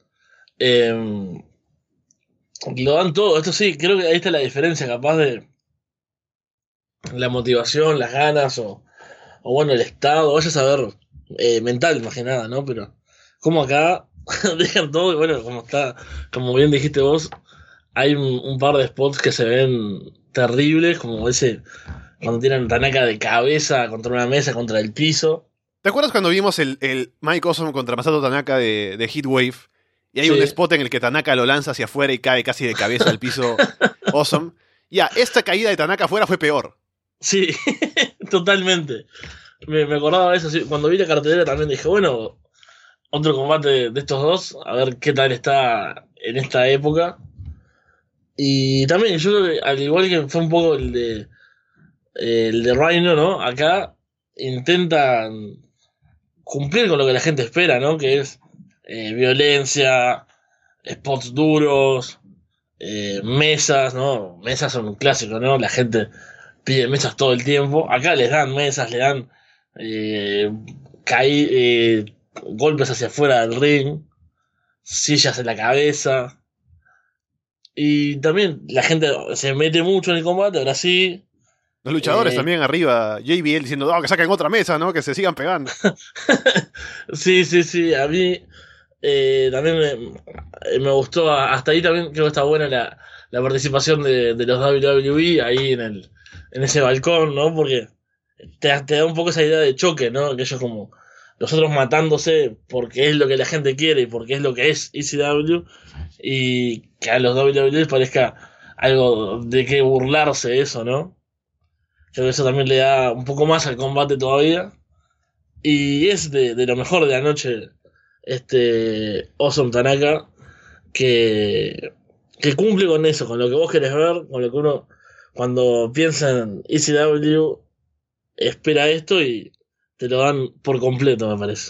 lo dan todo, esto sí, creo que ahí está la diferencia, capaz de la motivación, las ganas, o bueno, el estado, vaya a saber, mental más que nada, ¿no? Pero como acá dejan todo, y bueno, como está, como bien dijiste vos, hay un par de spots que se ven terribles, como ese cuando tiran Tanaka de cabeza contra una mesa, contra el piso. ¿Te acuerdas cuando vimos el Mike Awesome contra Masato Tanaka de Heatwave? Y hay Sí. un spot en el que Tanaka lo lanza hacia afuera y cae casi de cabeza al piso. Awesome. Ya, esta caída de Tanaka afuera fue peor. Sí, totalmente. Me acordaba de eso, sí. Cuando vi la cartelera también dije, bueno, otro combate de estos dos, a ver qué tal está en esta época. Y también yo creo que al igual que fue un poco el de Rhino, ¿no? Acá intentan cumplir con lo que la gente espera, ¿no? Que es violencia, spots duros, mesas, ¿no? Mesas son un clásico, ¿no? La gente pide mesas todo el tiempo. Acá les dan mesas, le dan eh, golpes hacia afuera del ring, sillas en la cabeza. Y también la gente se mete mucho en el combate, ahora sí. Los luchadores también arriba, JBL diciendo, que saquen otra mesa, ¿no? Que se sigan pegando. Sí, a mí también me gustó, hasta ahí también creo que está buena la participación de los WWE ahí en ese balcón, ¿no? Porque te da un poco esa idea de choque, ¿no? Que ellos como los otros matándose porque es lo que la gente quiere y porque es lo que es ECW, y que a los WWE les parezca algo de que burlarse eso, ¿no? Creo que eso también le da un poco más al combate todavía. Y es de lo mejor de la noche Awesome Tanaka, que cumple con eso, con lo que vos querés ver, con lo que uno cuando piensa en ECW espera esto y te lo dan por completo, me parece.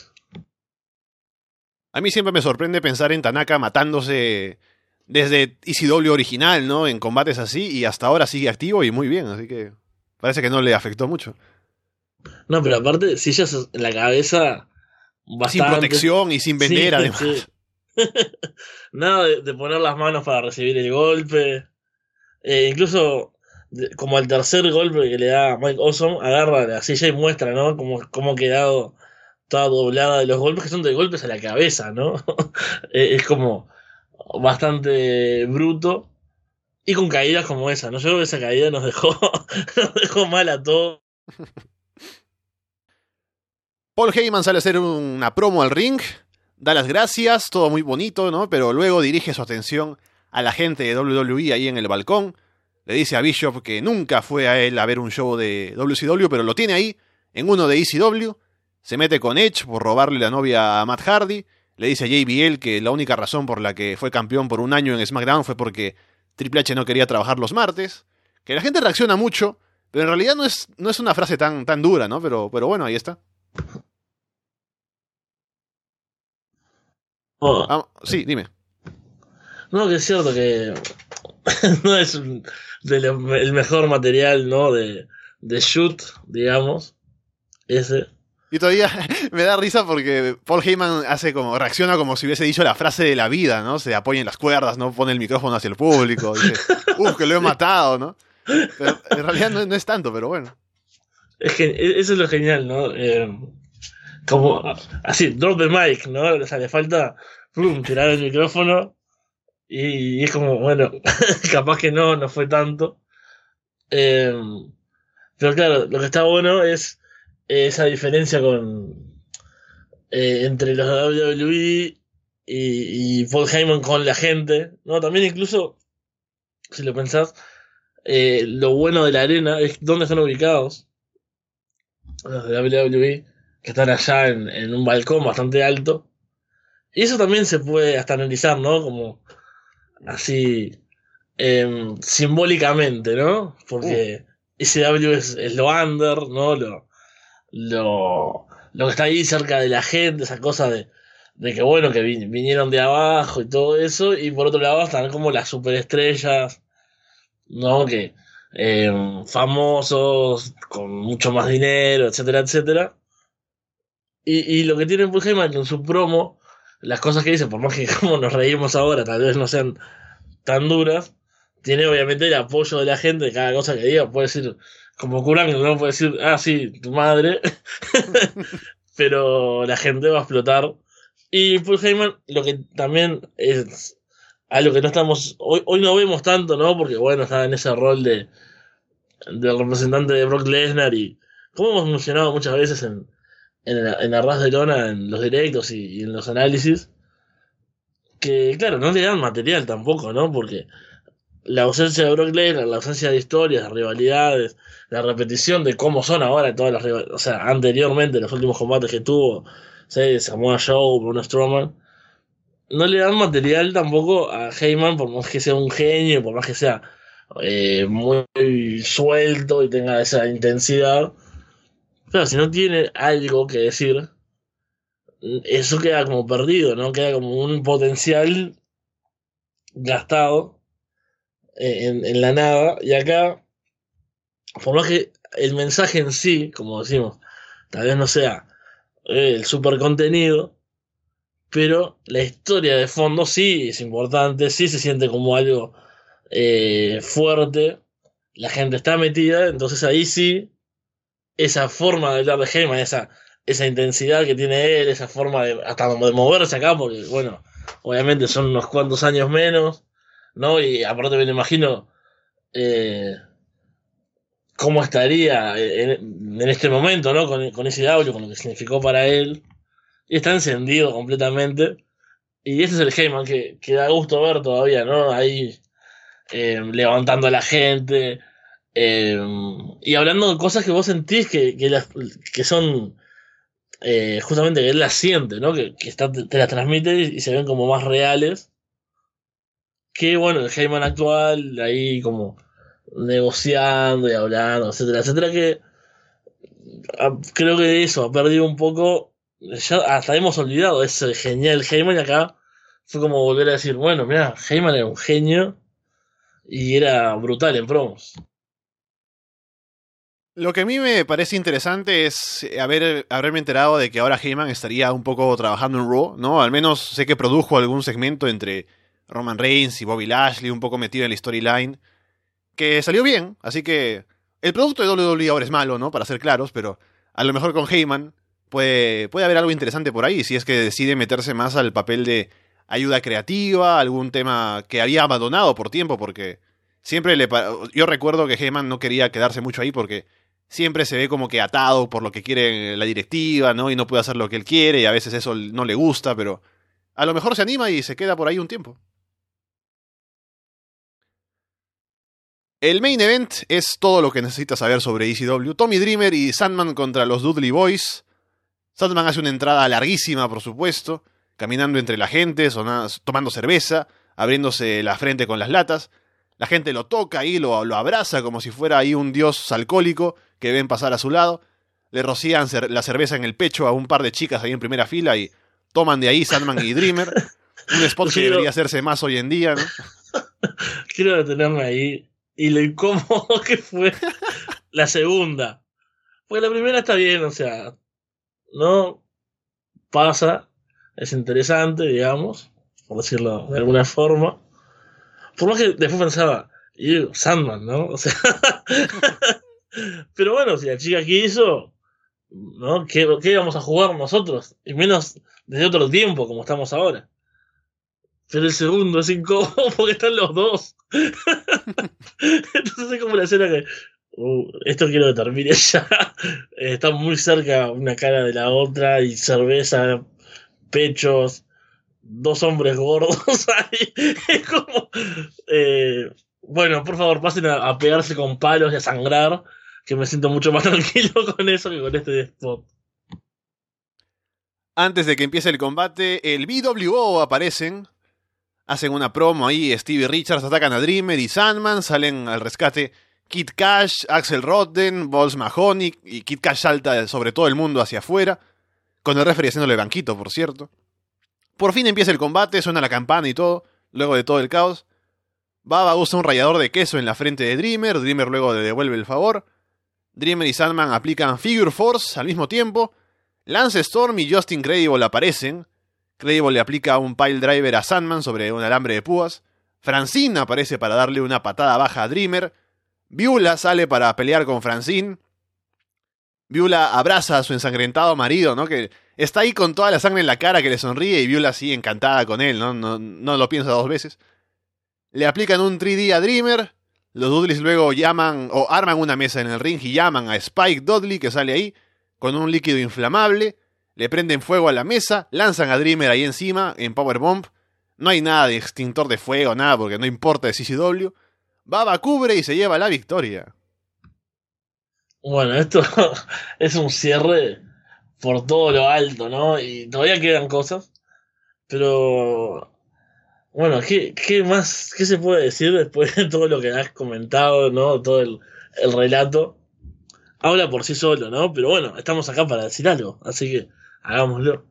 A mí siempre me sorprende pensar en Tanaka matándose desde ECW original, ¿no? En combates así, y hasta ahora sigue activo y muy bien, así que parece que no le afectó mucho. No, pero aparte, sillas en la cabeza bastante. Sin protección y sin vender, Sí, además. sí. Nada de poner las manos para recibir el golpe. Incluso, como al tercer golpe que le da Mike Awesome, agarra la silla y muestra, ¿no? Cómo ha quedado toda doblada de los golpes, que son de golpes a la cabeza, ¿no? Es como bastante bruto. Y con caídas como esa, ¿no? Yo creo que esa caída nos dejó mal a todos. Paul Heyman sale a hacer una promo al ring, da las gracias, todo muy bonito, ¿no? Pero luego dirige su atención a la gente de WWE ahí en el balcón. Le dice a Bischoff que nunca fue a él a ver un show de WCW, pero lo tiene ahí, en uno de ECW. Se mete con Edge por robarle la novia a Matt Hardy. Le dice a JBL que la única razón por la que fue campeón por un año en SmackDown fue porque Triple H no quería trabajar los martes. Que la gente reacciona mucho, pero en realidad no es una frase tan dura, ¿no? Pero bueno, ahí está. Sí, dime. No, que es cierto que no es el mejor material, ¿no? De shoot, digamos, ese. Y todavía me da risa porque Paul Heyman reacciona como si hubiese dicho la frase de la vida, ¿no? Se apoya en las cuerdas, ¿no? Pone el micrófono hacia el público, dice, que lo he matado, ¿no? Pero en realidad no es tanto, pero bueno. Es que eso es lo genial, ¿no? Como así, drop the mic, ¿no? O sea, le falta tirar el micrófono y es como, bueno, capaz que no fue tanto. Pero claro, lo que está bueno es esa diferencia entre los de WWE y Paul Heyman con la gente, ¿no? También incluso, si lo pensás, lo bueno de la arena es dónde están ubicados los de WWE, que están allá en un balcón bastante alto. Y eso también se puede hasta analizar, ¿no? Como así, simbólicamente, ¿no? Porque SW es lo under, ¿no? Lo que está ahí cerca de la gente, esa cosa de que bueno, que vinieron de abajo y todo eso, y por otro lado están como las superestrellas, ¿no? Que famosos, con mucho más dinero, etcétera, etcétera. Y lo que tiene Paul Heyman que en su promo, las cosas que dice, por más que como nos reímos ahora, tal vez no sean tan duras, tiene obviamente el apoyo de la gente, de cada cosa que diga, puede decir, como Curran, no puede decir, sí, tu madre, pero la gente va a explotar. Y Paul Heyman, lo que también es a lo que no estamos, hoy no vemos tanto, ¿no? Porque bueno, está en ese rol del representante de Brock Lesnar y como hemos mencionado muchas veces en la ras de lona, en los directos y en los análisis, que claro, no le dan material tampoco, ¿no? Porque la ausencia de Brock Lesnar, la ausencia de historias, de rivalidades, la repetición de cómo son ahora todas las rivalidades, o sea, anteriormente, los últimos combates que tuvo, ¿sí? Samoa Joe, Braun Strowman, no le dan material tampoco a Heyman, por más que sea un genio, por más que sea muy suelto y tenga esa intensidad. Pero si no tiene algo que decir, eso queda como perdido, ¿no? Queda como un potencial gastado en la nada. Y acá, por más que el mensaje en sí, como decimos, tal vez no sea el super contenido, pero la historia de fondo sí es importante, sí se siente como algo fuerte, la gente está metida, entonces ahí sí, esa forma de hablar de Heyman, esa intensidad que tiene él, esa forma de hasta de moverse acá, porque bueno, obviamente son unos cuantos años menos, ¿no? Y aparte me lo imagino cómo estaría en este momento, ¿no? Con ese W, con lo que significó para él. Y está encendido completamente. Y ese es el Heyman que da gusto ver todavía, ¿no? Ahí levantando a la gente. Y hablando de cosas que vos sentís que son justamente que él las siente, ¿no? Te las transmite y se ven como más reales. Que bueno, el Heyman actual, ahí como negociando y hablando, etcétera, etcétera, que creo que eso ha perdido un poco. Ya hasta hemos olvidado ese genial Heyman y acá fue como volver a decir, bueno, mira, Heyman era un genio y era brutal en promos. Lo que a mí me parece interesante es haberme enterado de que ahora Heyman estaría un poco trabajando en Raw, ¿no? Al menos sé que produjo algún segmento entre Roman Reigns y Bobby Lashley, un poco metido en la storyline, que salió bien, así que el producto de WWE ahora es malo, ¿no? Para ser claros, pero a lo mejor con Heyman puede haber algo interesante por ahí, si es que decide meterse más al papel de ayuda creativa, algún tema que había abandonado por tiempo, porque siempre yo recuerdo que Heyman no quería quedarse mucho ahí porque siempre se ve como que atado por lo que quiere la directiva, ¿no? Y no puede hacer lo que él quiere y a veces eso no le gusta, pero a lo mejor se anima y se queda por ahí un tiempo. El main event es todo lo que necesitas saber sobre ECW. Tommy Dreamer y Sandman contra los Dudley Boys. Sandman hace una entrada larguísima, por supuesto, caminando entre la gente, tomando cerveza, abriéndose la frente con las latas. La gente lo toca y lo abraza como si fuera ahí un dios alcohólico que ven pasar a su lado. Le rocían la cerveza en el pecho a un par de chicas ahí en primera fila y toman de ahí Sandman y Dreamer. Un spot que debería hacerse más hoy en día, ¿no? Quiero detenerme ahí y lo incómodo que fue la segunda. Porque la primera está bien, o sea, no pasa, es interesante, digamos, por decirlo de alguna forma. Por más que después pensaba, Sandman, ¿no? O sea, pero bueno, si la chica quiso, ¿no? ¿Qué íbamos a jugar nosotros? Y menos desde otro tiempo, como estamos ahora. Pero el segundo es incómodo porque están los dos. Entonces es como la escena que... esto quiero que termine ya. Están muy cerca una cara de la otra y cerveza, pechos, dos hombres gordos ahí. Es como... bueno, por favor, pasen a pegarse con palos y a sangrar, que me siento mucho más tranquilo con eso que con este spot. Antes de que empiece el combate, el BWO aparecen. Hacen una promo ahí, Stevie Richards atacan a Dreamer y Sandman, salen al rescate Kid Cash, Axel Rotten, Balls Mahoney, y Kid Cash salta sobre todo el mundo hacia afuera, con el referee haciéndole banquito, por cierto. Por fin empieza el combate, suena la campana y todo, luego de todo el caos. Baba usa un rallador de queso en la frente de Dreamer luego le devuelve el favor. Dreamer y Sandman aplican Figure Force al mismo tiempo. Lance Storm y Justin Credible aparecen. Credible le aplica un pile driver a Sandman sobre un alambre de púas. Francine aparece para darle una patada baja a Dreamer. Beulah sale para pelear con Francine. Beulah abraza a su ensangrentado marido, ¿no? Que está ahí con toda la sangre en la cara, que le sonríe, y Beulah así encantada con él, ¿no? No lo piensa dos veces. Le aplican un 3D a Dreamer. Los Dudleys luego llaman o arman una mesa en el ring y llaman a Spike Dudley, que sale ahí con un líquido inflamable. Le prenden fuego a la mesa, lanzan a Dreamer ahí encima, en Powerbomb. No hay nada de extintor de fuego, nada, porque no importa de CCW. Baba cubre y se lleva la victoria. Bueno, esto es un cierre por todo lo alto, ¿no? Y todavía quedan cosas. Pero, bueno, ¿qué más? ¿Qué se puede decir después de todo lo que has comentado, ¿no? Todo el relato. Habla por sí solo, ¿no? Pero bueno, estamos acá para decir algo, así que hagámoslo.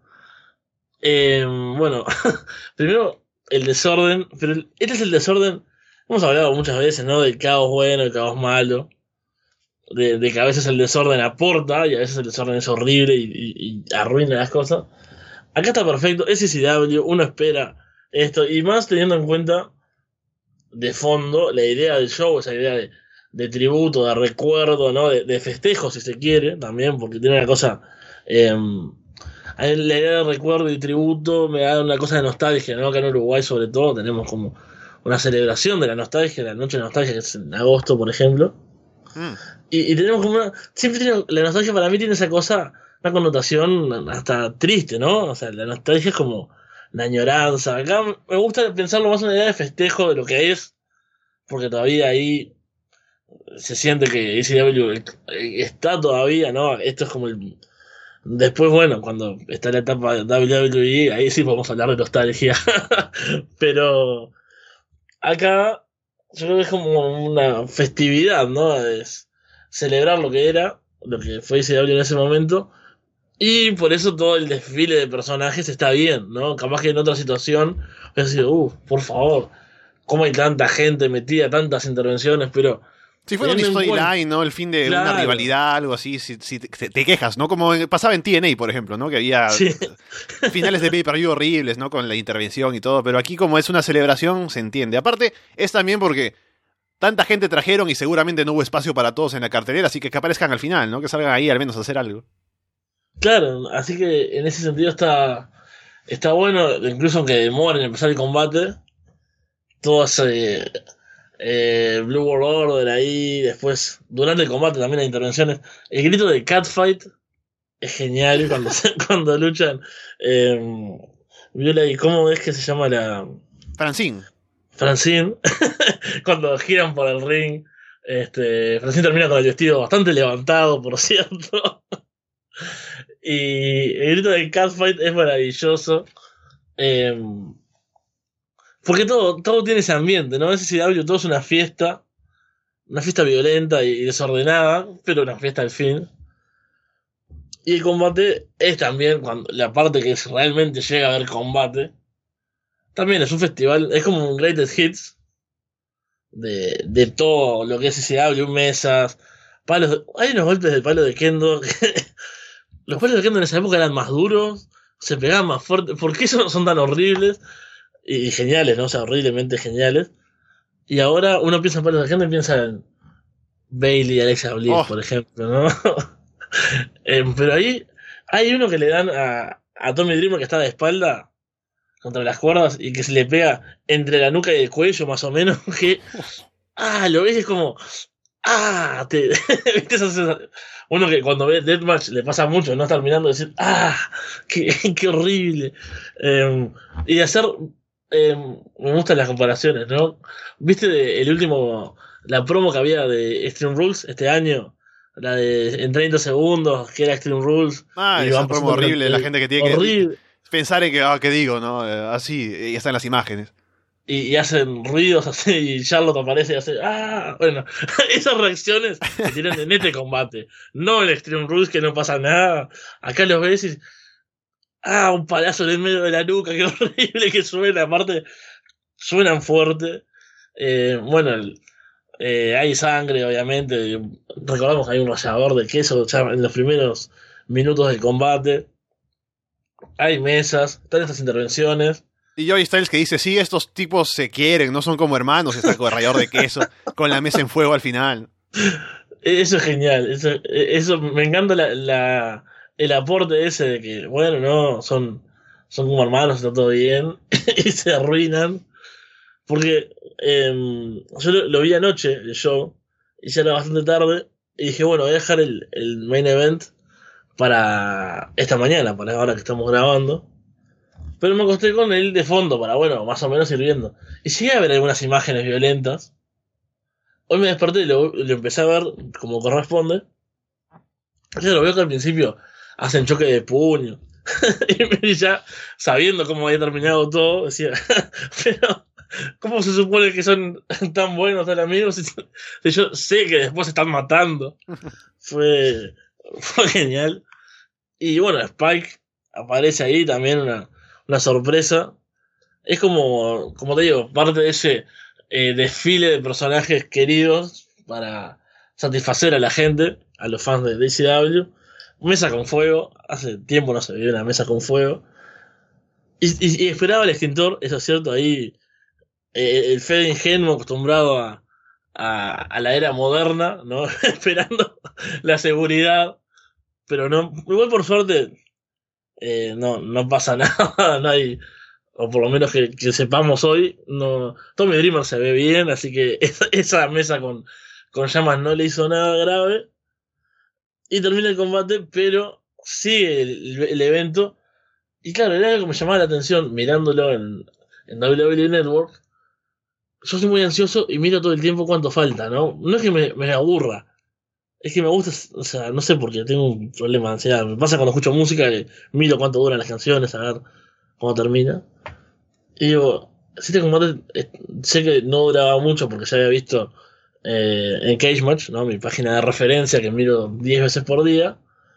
Bueno, primero el desorden, pero este es el desorden, hemos hablado muchas veces, ¿no? Del caos bueno, del caos malo, de que a veces el desorden aporta y a veces el desorden es horrible y arruina las cosas. Acá está perfecto, es CCW, uno espera esto, y más teniendo en cuenta de fondo la idea del show, esa idea de tributo, de recuerdo, ¿no? De festejo, si se quiere, también, porque tiene una cosa... la idea de recuerdo y tributo me da una cosa de nostalgia, ¿no? Acá en Uruguay, sobre todo, tenemos como una celebración de la nostalgia, la noche de nostalgia, que es en agosto, por ejemplo. Y tenemos como una... Siempre tiene, la nostalgia para mí tiene esa cosa, una connotación hasta triste, ¿no? O sea, la nostalgia es como la añoranza. Acá me gusta pensarlo más en una idea de festejo de lo que es, porque todavía ahí se siente que ECW está todavía, ¿no? Esto es como el... Después, bueno, cuando está la etapa de WWE, ahí sí podemos hablar de nostalgia. Pero acá yo creo que es como una festividad, ¿no? Es celebrar lo que era, lo que fue ECW en ese momento. Y por eso todo el desfile de personajes está bien, ¿no? Capaz que en otra situación hubiera sido, por favor, cómo hay tanta gente metida, tantas intervenciones, pero... Si fuera una storyline, ¿no? El fin de una rivalidad, algo así, si te quejas, ¿no? Como pasaba en TNA, por ejemplo, ¿no? Que había finales de pay-per-view horribles, ¿no? Con la intervención y todo, pero aquí como es una celebración, se entiende. Aparte, es también porque tanta gente trajeron y seguramente no hubo espacio para todos en la cartelera, así que aparezcan al final, ¿no? Que salgan ahí al menos a hacer algo. Claro, así que en ese sentido está bueno, incluso aunque demoren en empezar el combate, todas... Blue World Order ahí, después, durante el combate también hay intervenciones. El grito de Catfight es genial cuando luchan. Viola, ¿y cómo es que se llama la...? Francine. Cuando giran por el ring. Francine termina con el vestido bastante levantado, por cierto. Y el grito de Catfight es maravilloso. Porque todo tiene ese ambiente, ¿no? Ese CW todo es una fiesta violenta y desordenada, pero una fiesta al fin. Y el combate es también cuando la parte que realmente llega a haber combate. También es un festival, es como un greatest hits de todo lo que es SCW, mesas, palos. Hay unos golpes del palo de Kendo. Los palos de Kendo en esa época eran más duros, se pegaban más fuerte. ¿Por qué son tan horribles? Y geniales, ¿no? O sea, horriblemente geniales. Y ahora uno piensa en palos de Kendo y piensa en Bailey y Alexa Bliss, Oh, por ejemplo, ¿no? Pero ahí hay uno que le dan a Tommy Dreamer que está de espalda contra las cuerdas y que se le pega entre la nuca y el cuello, más o menos. Que, lo ves y es como, ¿viste esa sensación? Uno que cuando ve Deathmatch le pasa mucho, no estar mirando y decir, qué horrible. Y hacer, me gustan las comparaciones, ¿no? ¿Viste el último, la promo que había de Extreme Rules este año? La de en 30 segundos, que era Extreme Rules, y esa van promo pasando horrible, la gente que tiene que horrible. pensar en que, ¿qué digo, no? Así, y están las imágenes. Y hacen ruidos así, y Charlotte aparece y hace, bueno, esas reacciones se tienen en este combate, no en Extreme Rules que no pasa nada, acá los ves y, un palazo en el medio de la nuca, qué horrible que suena, aparte, suenan fuerte, bueno, hay sangre, obviamente, recordamos que hay un rallador de queso ya en los primeros minutos del combate, hay mesas, están estas intervenciones. Y Joey Styles que dice, sí, estos tipos se quieren, no son como hermanos, está con el rallador de queso, con la mesa en fuego al final. Eso es genial, eso me encanta el aporte ese de que, bueno, no, son como hermanos, está todo bien, y se arruinan, porque yo lo vi anoche, el show, y ya era bastante tarde, y dije, bueno, voy a dejar el main event para esta mañana, para ahora que estamos grabando, pero me acosté con él de fondo para, bueno, más o menos ir viendo. Y llegué a ver algunas imágenes violentas. Hoy me desperté y lo empecé a ver como corresponde. Claro, veo que al principio hacen choque de puño. Y ya sabiendo cómo había terminado todo, decía, pero ¿cómo se supone que son tan buenos, tan amigos? Si yo sé que después se están matando. Fue, fue genial. Y bueno, Spike aparece ahí también, una sorpresa. Es como te digo, parte de ese desfile de personajes queridos para satisfacer a la gente, a los fans de DCW. Mesa con fuego, hace tiempo no se veía una mesa con fuego. Y esperaba el extintor, eso es cierto, ahí el Fede ingenuo acostumbrado a la era moderna, ¿no? Esperando la seguridad, pero no, igual por suerte no pasa nada, no hay, o por lo menos que sepamos hoy, no, Tommy Dreamer se ve bien, así que esa mesa con llamas no le hizo nada grave. Y termina el combate, pero sigue el evento. Y claro, era algo que me llamaba la atención mirándolo en WWE Network. Yo soy muy ansioso y miro todo el tiempo cuánto falta, ¿no? No es que me aburra, es que me gusta, o sea, no sé por qué, tengo un problema de ansiedad. Me pasa cuando escucho música que miro cuánto duran las canciones, a ver cuándo termina. Y digo, si este combate sé que no duraba mucho porque ya había visto en Cage Match, ¿no? Mi página de referencia que miro 10 veces por día.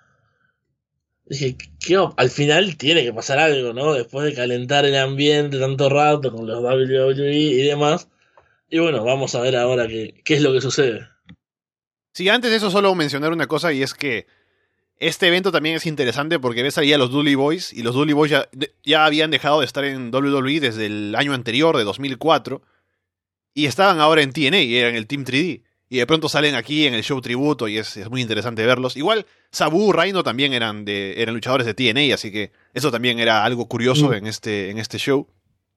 Dije, al final tiene que pasar algo, ¿no? Después de calentar el ambiente tanto rato con los WWE y demás. Y bueno, vamos a ver ahora qué es lo que sucede. Sí, antes de eso solo mencionar una cosa y es que este evento también es interesante porque ves ahí a los Dudley Boys y los Dudley Boys ya habían dejado de estar en WWE desde el año anterior, de 2004, y estaban ahora en TNA y eran el Team 3D. Y de pronto salen aquí en el show tributo y es muy interesante verlos. Igual Sabu, Rhino también eran luchadores de TNA, así que eso también era algo curioso en este show.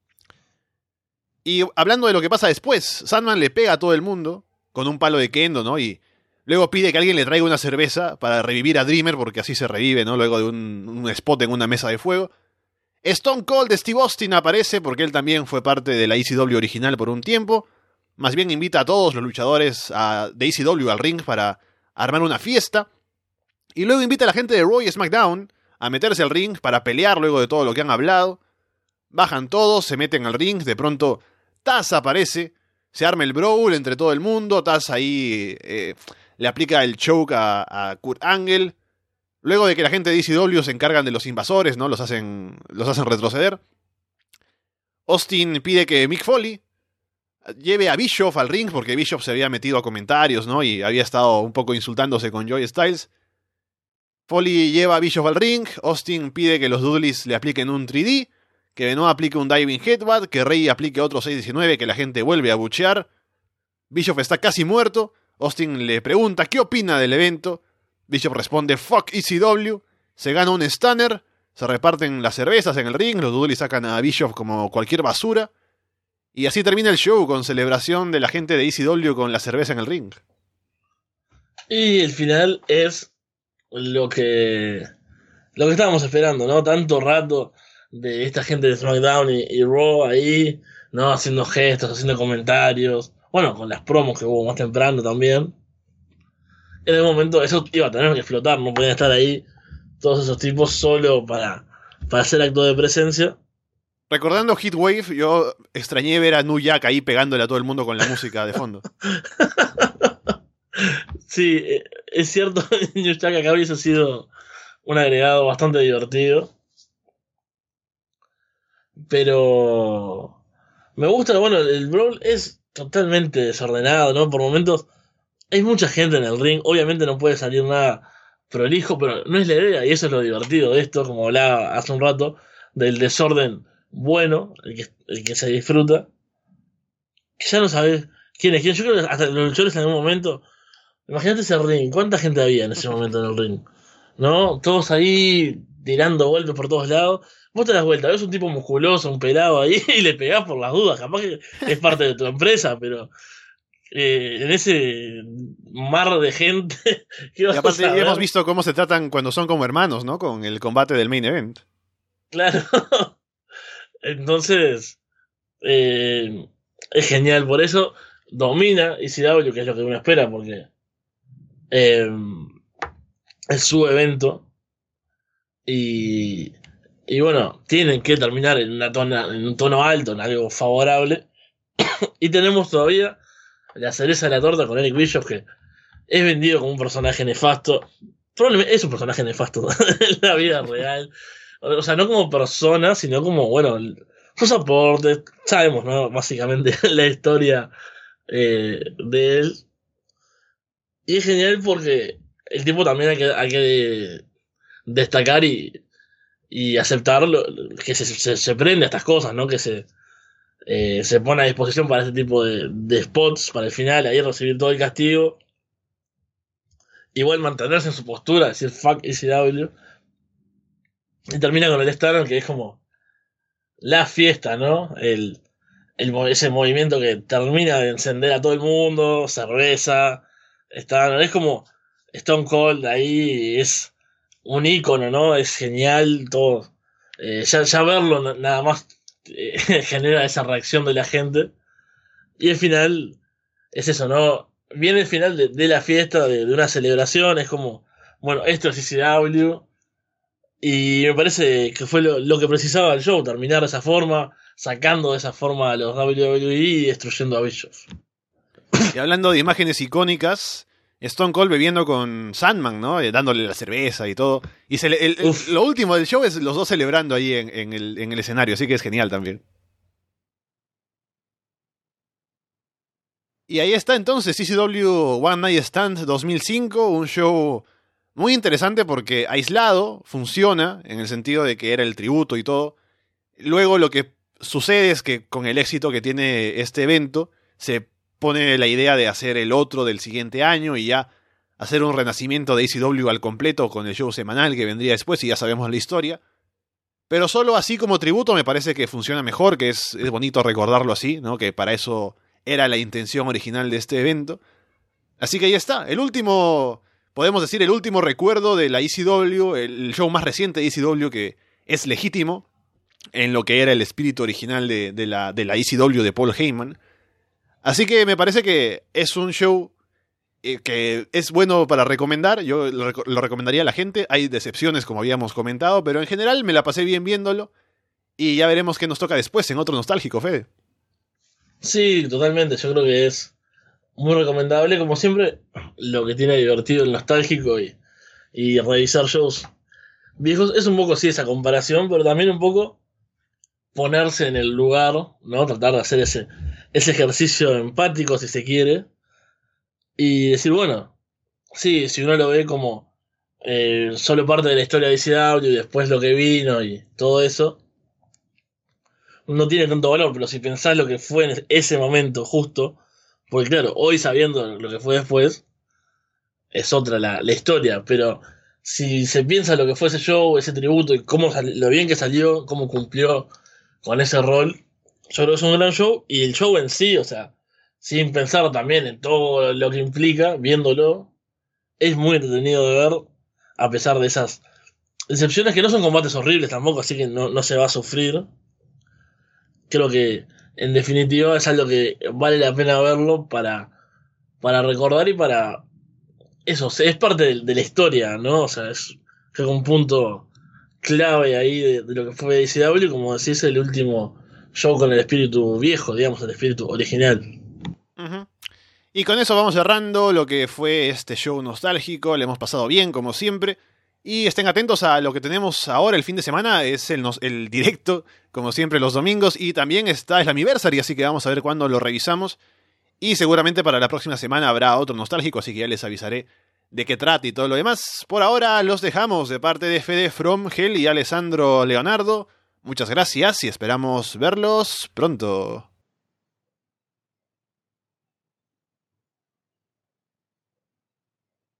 Y hablando de lo que pasa después, Sandman le pega a todo el mundo con un palo de kendo, ¿no? Y luego pide que alguien le traiga una cerveza para revivir a Dreamer, porque así se revive, ¿no? Luego de un spot en una mesa de fuego. Stone Cold de Steve Austin aparece porque él también fue parte de la ECW original por un tiempo. Más bien invita a todos los luchadores de ECW al ring para armar una fiesta. Y luego invita a la gente de Raw y SmackDown a meterse al ring para pelear luego de todo lo que han hablado. Bajan todos, se meten al ring, de pronto Taz aparece, se arma el brawl entre todo el mundo, Taz ahí le aplica el choke a Kurt Angle, Luego de que la gente de ECW se encargan de los invasores, ¿no? Los hacen retroceder. Austin pide que Mick Foley lleve a Bischoff al ring, porque Bischoff se había metido a comentarios, ¿no? Y había estado un poco insultándose con Joey Styles. Foley lleva a Bischoff al ring. Austin pide que los Dudleys le apliquen un 3D, que Benoit aplique un Diving Headbutt, que Rey aplique otro 619, que la gente vuelve a buchear. Bischoff está casi muerto. Austin le pregunta qué opina del evento. Bischoff responde "fuck ECW", se gana un stunner, se reparten las cervezas en el ring, los Dudleys sacan a Bischoff como cualquier basura, y así termina el show con celebración de la gente de ECW con la cerveza en el ring. Y el final es lo que estábamos esperando, ¿no? Tanto rato de esta gente de SmackDown y Raw ahí, ¿no? Haciendo gestos, haciendo comentarios, bueno, con las promos que hubo más temprano también. En el momento eso iba a tener que explotar, no podían estar ahí todos esos tipos solo para hacer acto de presencia. Recordando Heatwave, yo extrañé ver a New Jack ahí pegándole a todo el mundo con la música de fondo. Sí, es cierto, New Jack acá hubiese sido un agregado bastante divertido. Pero me gusta, bueno, el Brawl es totalmente desordenado, ¿no? Por momentos hay mucha gente en el ring, obviamente no puede salir nada prolijo, pero no es la idea, y eso es lo divertido de esto, como hablaba hace un rato, del desorden bueno, el que se disfruta, que ya no sabes quién es quién. Yo creo que hasta los luchadores en algún momento, imagínate ese ring, ¿cuánta gente había en ese momento en el ring? ¿No? Todos ahí tirando golpes por todos lados. Vos te das vuelta, ves un tipo musculoso, un pelado ahí, y le pegás por las dudas, capaz que es parte de tu empresa, pero en ese mar de gente, ¿qué vas Y aparte a ver? hemos visto cómo se tratan cuando son como hermanos, ¿no? Con el combate del main event. Claro. Entonces, es genial, por eso domina ECW, que es lo que uno espera, porque eh, es su evento y, y bueno, tienen que terminar en un tono alto, en algo favorable, y tenemos todavía la cereza de la torta con Eric Bischoff, que es vendido como un personaje nefasto. Probablemente es un personaje nefasto en la vida real. O sea, no como persona, sino como, bueno, sus aportes. Sabemos, ¿no? Básicamente la historia de él. Y es genial porque el tipo también hay que destacar y aceptar que se prende a estas cosas, ¿no? Que se pone a disposición para este tipo de spots, para el final, ahí recibir todo el castigo. Igual mantenerse en su postura, decir fuck ECW. Y termina con el Stunner, que es como la fiesta, ¿no? Ese movimiento que termina de encender a todo el mundo, cerveza, Stunner. Es como Stone Cold ahí, es un ícono, ¿no? Es genial todo. Ya verlo nada más genera esa reacción de la gente. Y el final es eso, ¿no? Viene el final de la fiesta, de una celebración, es como, bueno, esto es ECW. Y me parece que fue lo que precisaba el show, terminar de esa forma, sacando de esa forma a los WWE y destruyendo a Bischoff. Y hablando de imágenes icónicas, Stone Cold bebiendo con Sandman, ¿no? Dándole la cerveza y todo. Y lo último del show es los dos celebrando ahí en el escenario, así que es genial también. Y ahí está entonces ECW One Night Stand 2005, un show muy interesante porque aislado funciona, en el sentido de que era el tributo y todo. Luego lo que sucede es que con el éxito que tiene este evento, se pone la idea de hacer el otro del siguiente año y ya hacer un renacimiento de ECW al completo con el show semanal que vendría después y ya sabemos la historia. Pero solo así como tributo me parece que funciona mejor, que es bonito recordarlo así, ¿no? Que para eso era la intención original de este evento. Así que ahí está, el último, podemos decir, el último recuerdo de la ECW, el show más reciente de ECW que es legítimo en lo que era el espíritu original de la ECW de Paul Heyman. Así que me parece que es un show que es bueno para recomendar. Yo lo recomendaría a la gente. Hay decepciones, como habíamos comentado, pero en general me la pasé bien viéndolo. Y ya veremos qué nos toca después en otro nostálgico, Fede. Sí, totalmente, yo creo que es muy recomendable, como siempre, lo que tiene divertido el nostálgico y y revisar shows viejos. Es un poco así esa comparación, pero también un poco ponerse en el lugar, ¿no? Tratar de hacer ese ejercicio empático, si se quiere, y decir, bueno, sí, si uno lo ve como solo parte de la historia de ICW y después lo que vino y todo eso, no tiene tanto valor, pero si pensás lo que fue en ese momento justo, porque claro, hoy sabiendo lo que fue después, es otra la historia, pero si se piensa lo que fue ese show, ese tributo y lo bien que salió, cómo cumplió con ese rol, yo creo que es un gran show y el show en sí, o sea, sin pensar también en todo lo que implica, viéndolo, es muy entretenido de ver, a pesar de esas decepciones que no son combates horribles tampoco, así que no se va a sufrir. Creo que en definitiva es algo que vale la pena verlo para recordar y para eso, es parte de la historia, ¿no? O sea, es creo que un punto clave ahí de lo que fue DCW, como decís, el último show con el espíritu viejo, digamos, el espíritu original. Uh-huh. Y con eso vamos cerrando lo que fue este show nostálgico. Le hemos pasado bien, como siempre. Y estén atentos a lo que tenemos ahora el fin de semana. Es el directo, como siempre, los domingos. Y también está el Anniversary, así que vamos a ver cuándo lo revisamos. Y seguramente para la próxima semana habrá otro nostálgico, así que ya les avisaré de qué trata y todo lo demás. Por ahora los dejamos de parte de Fede From Hell y Alessandro Leonardo. Muchas gracias y esperamos verlos pronto.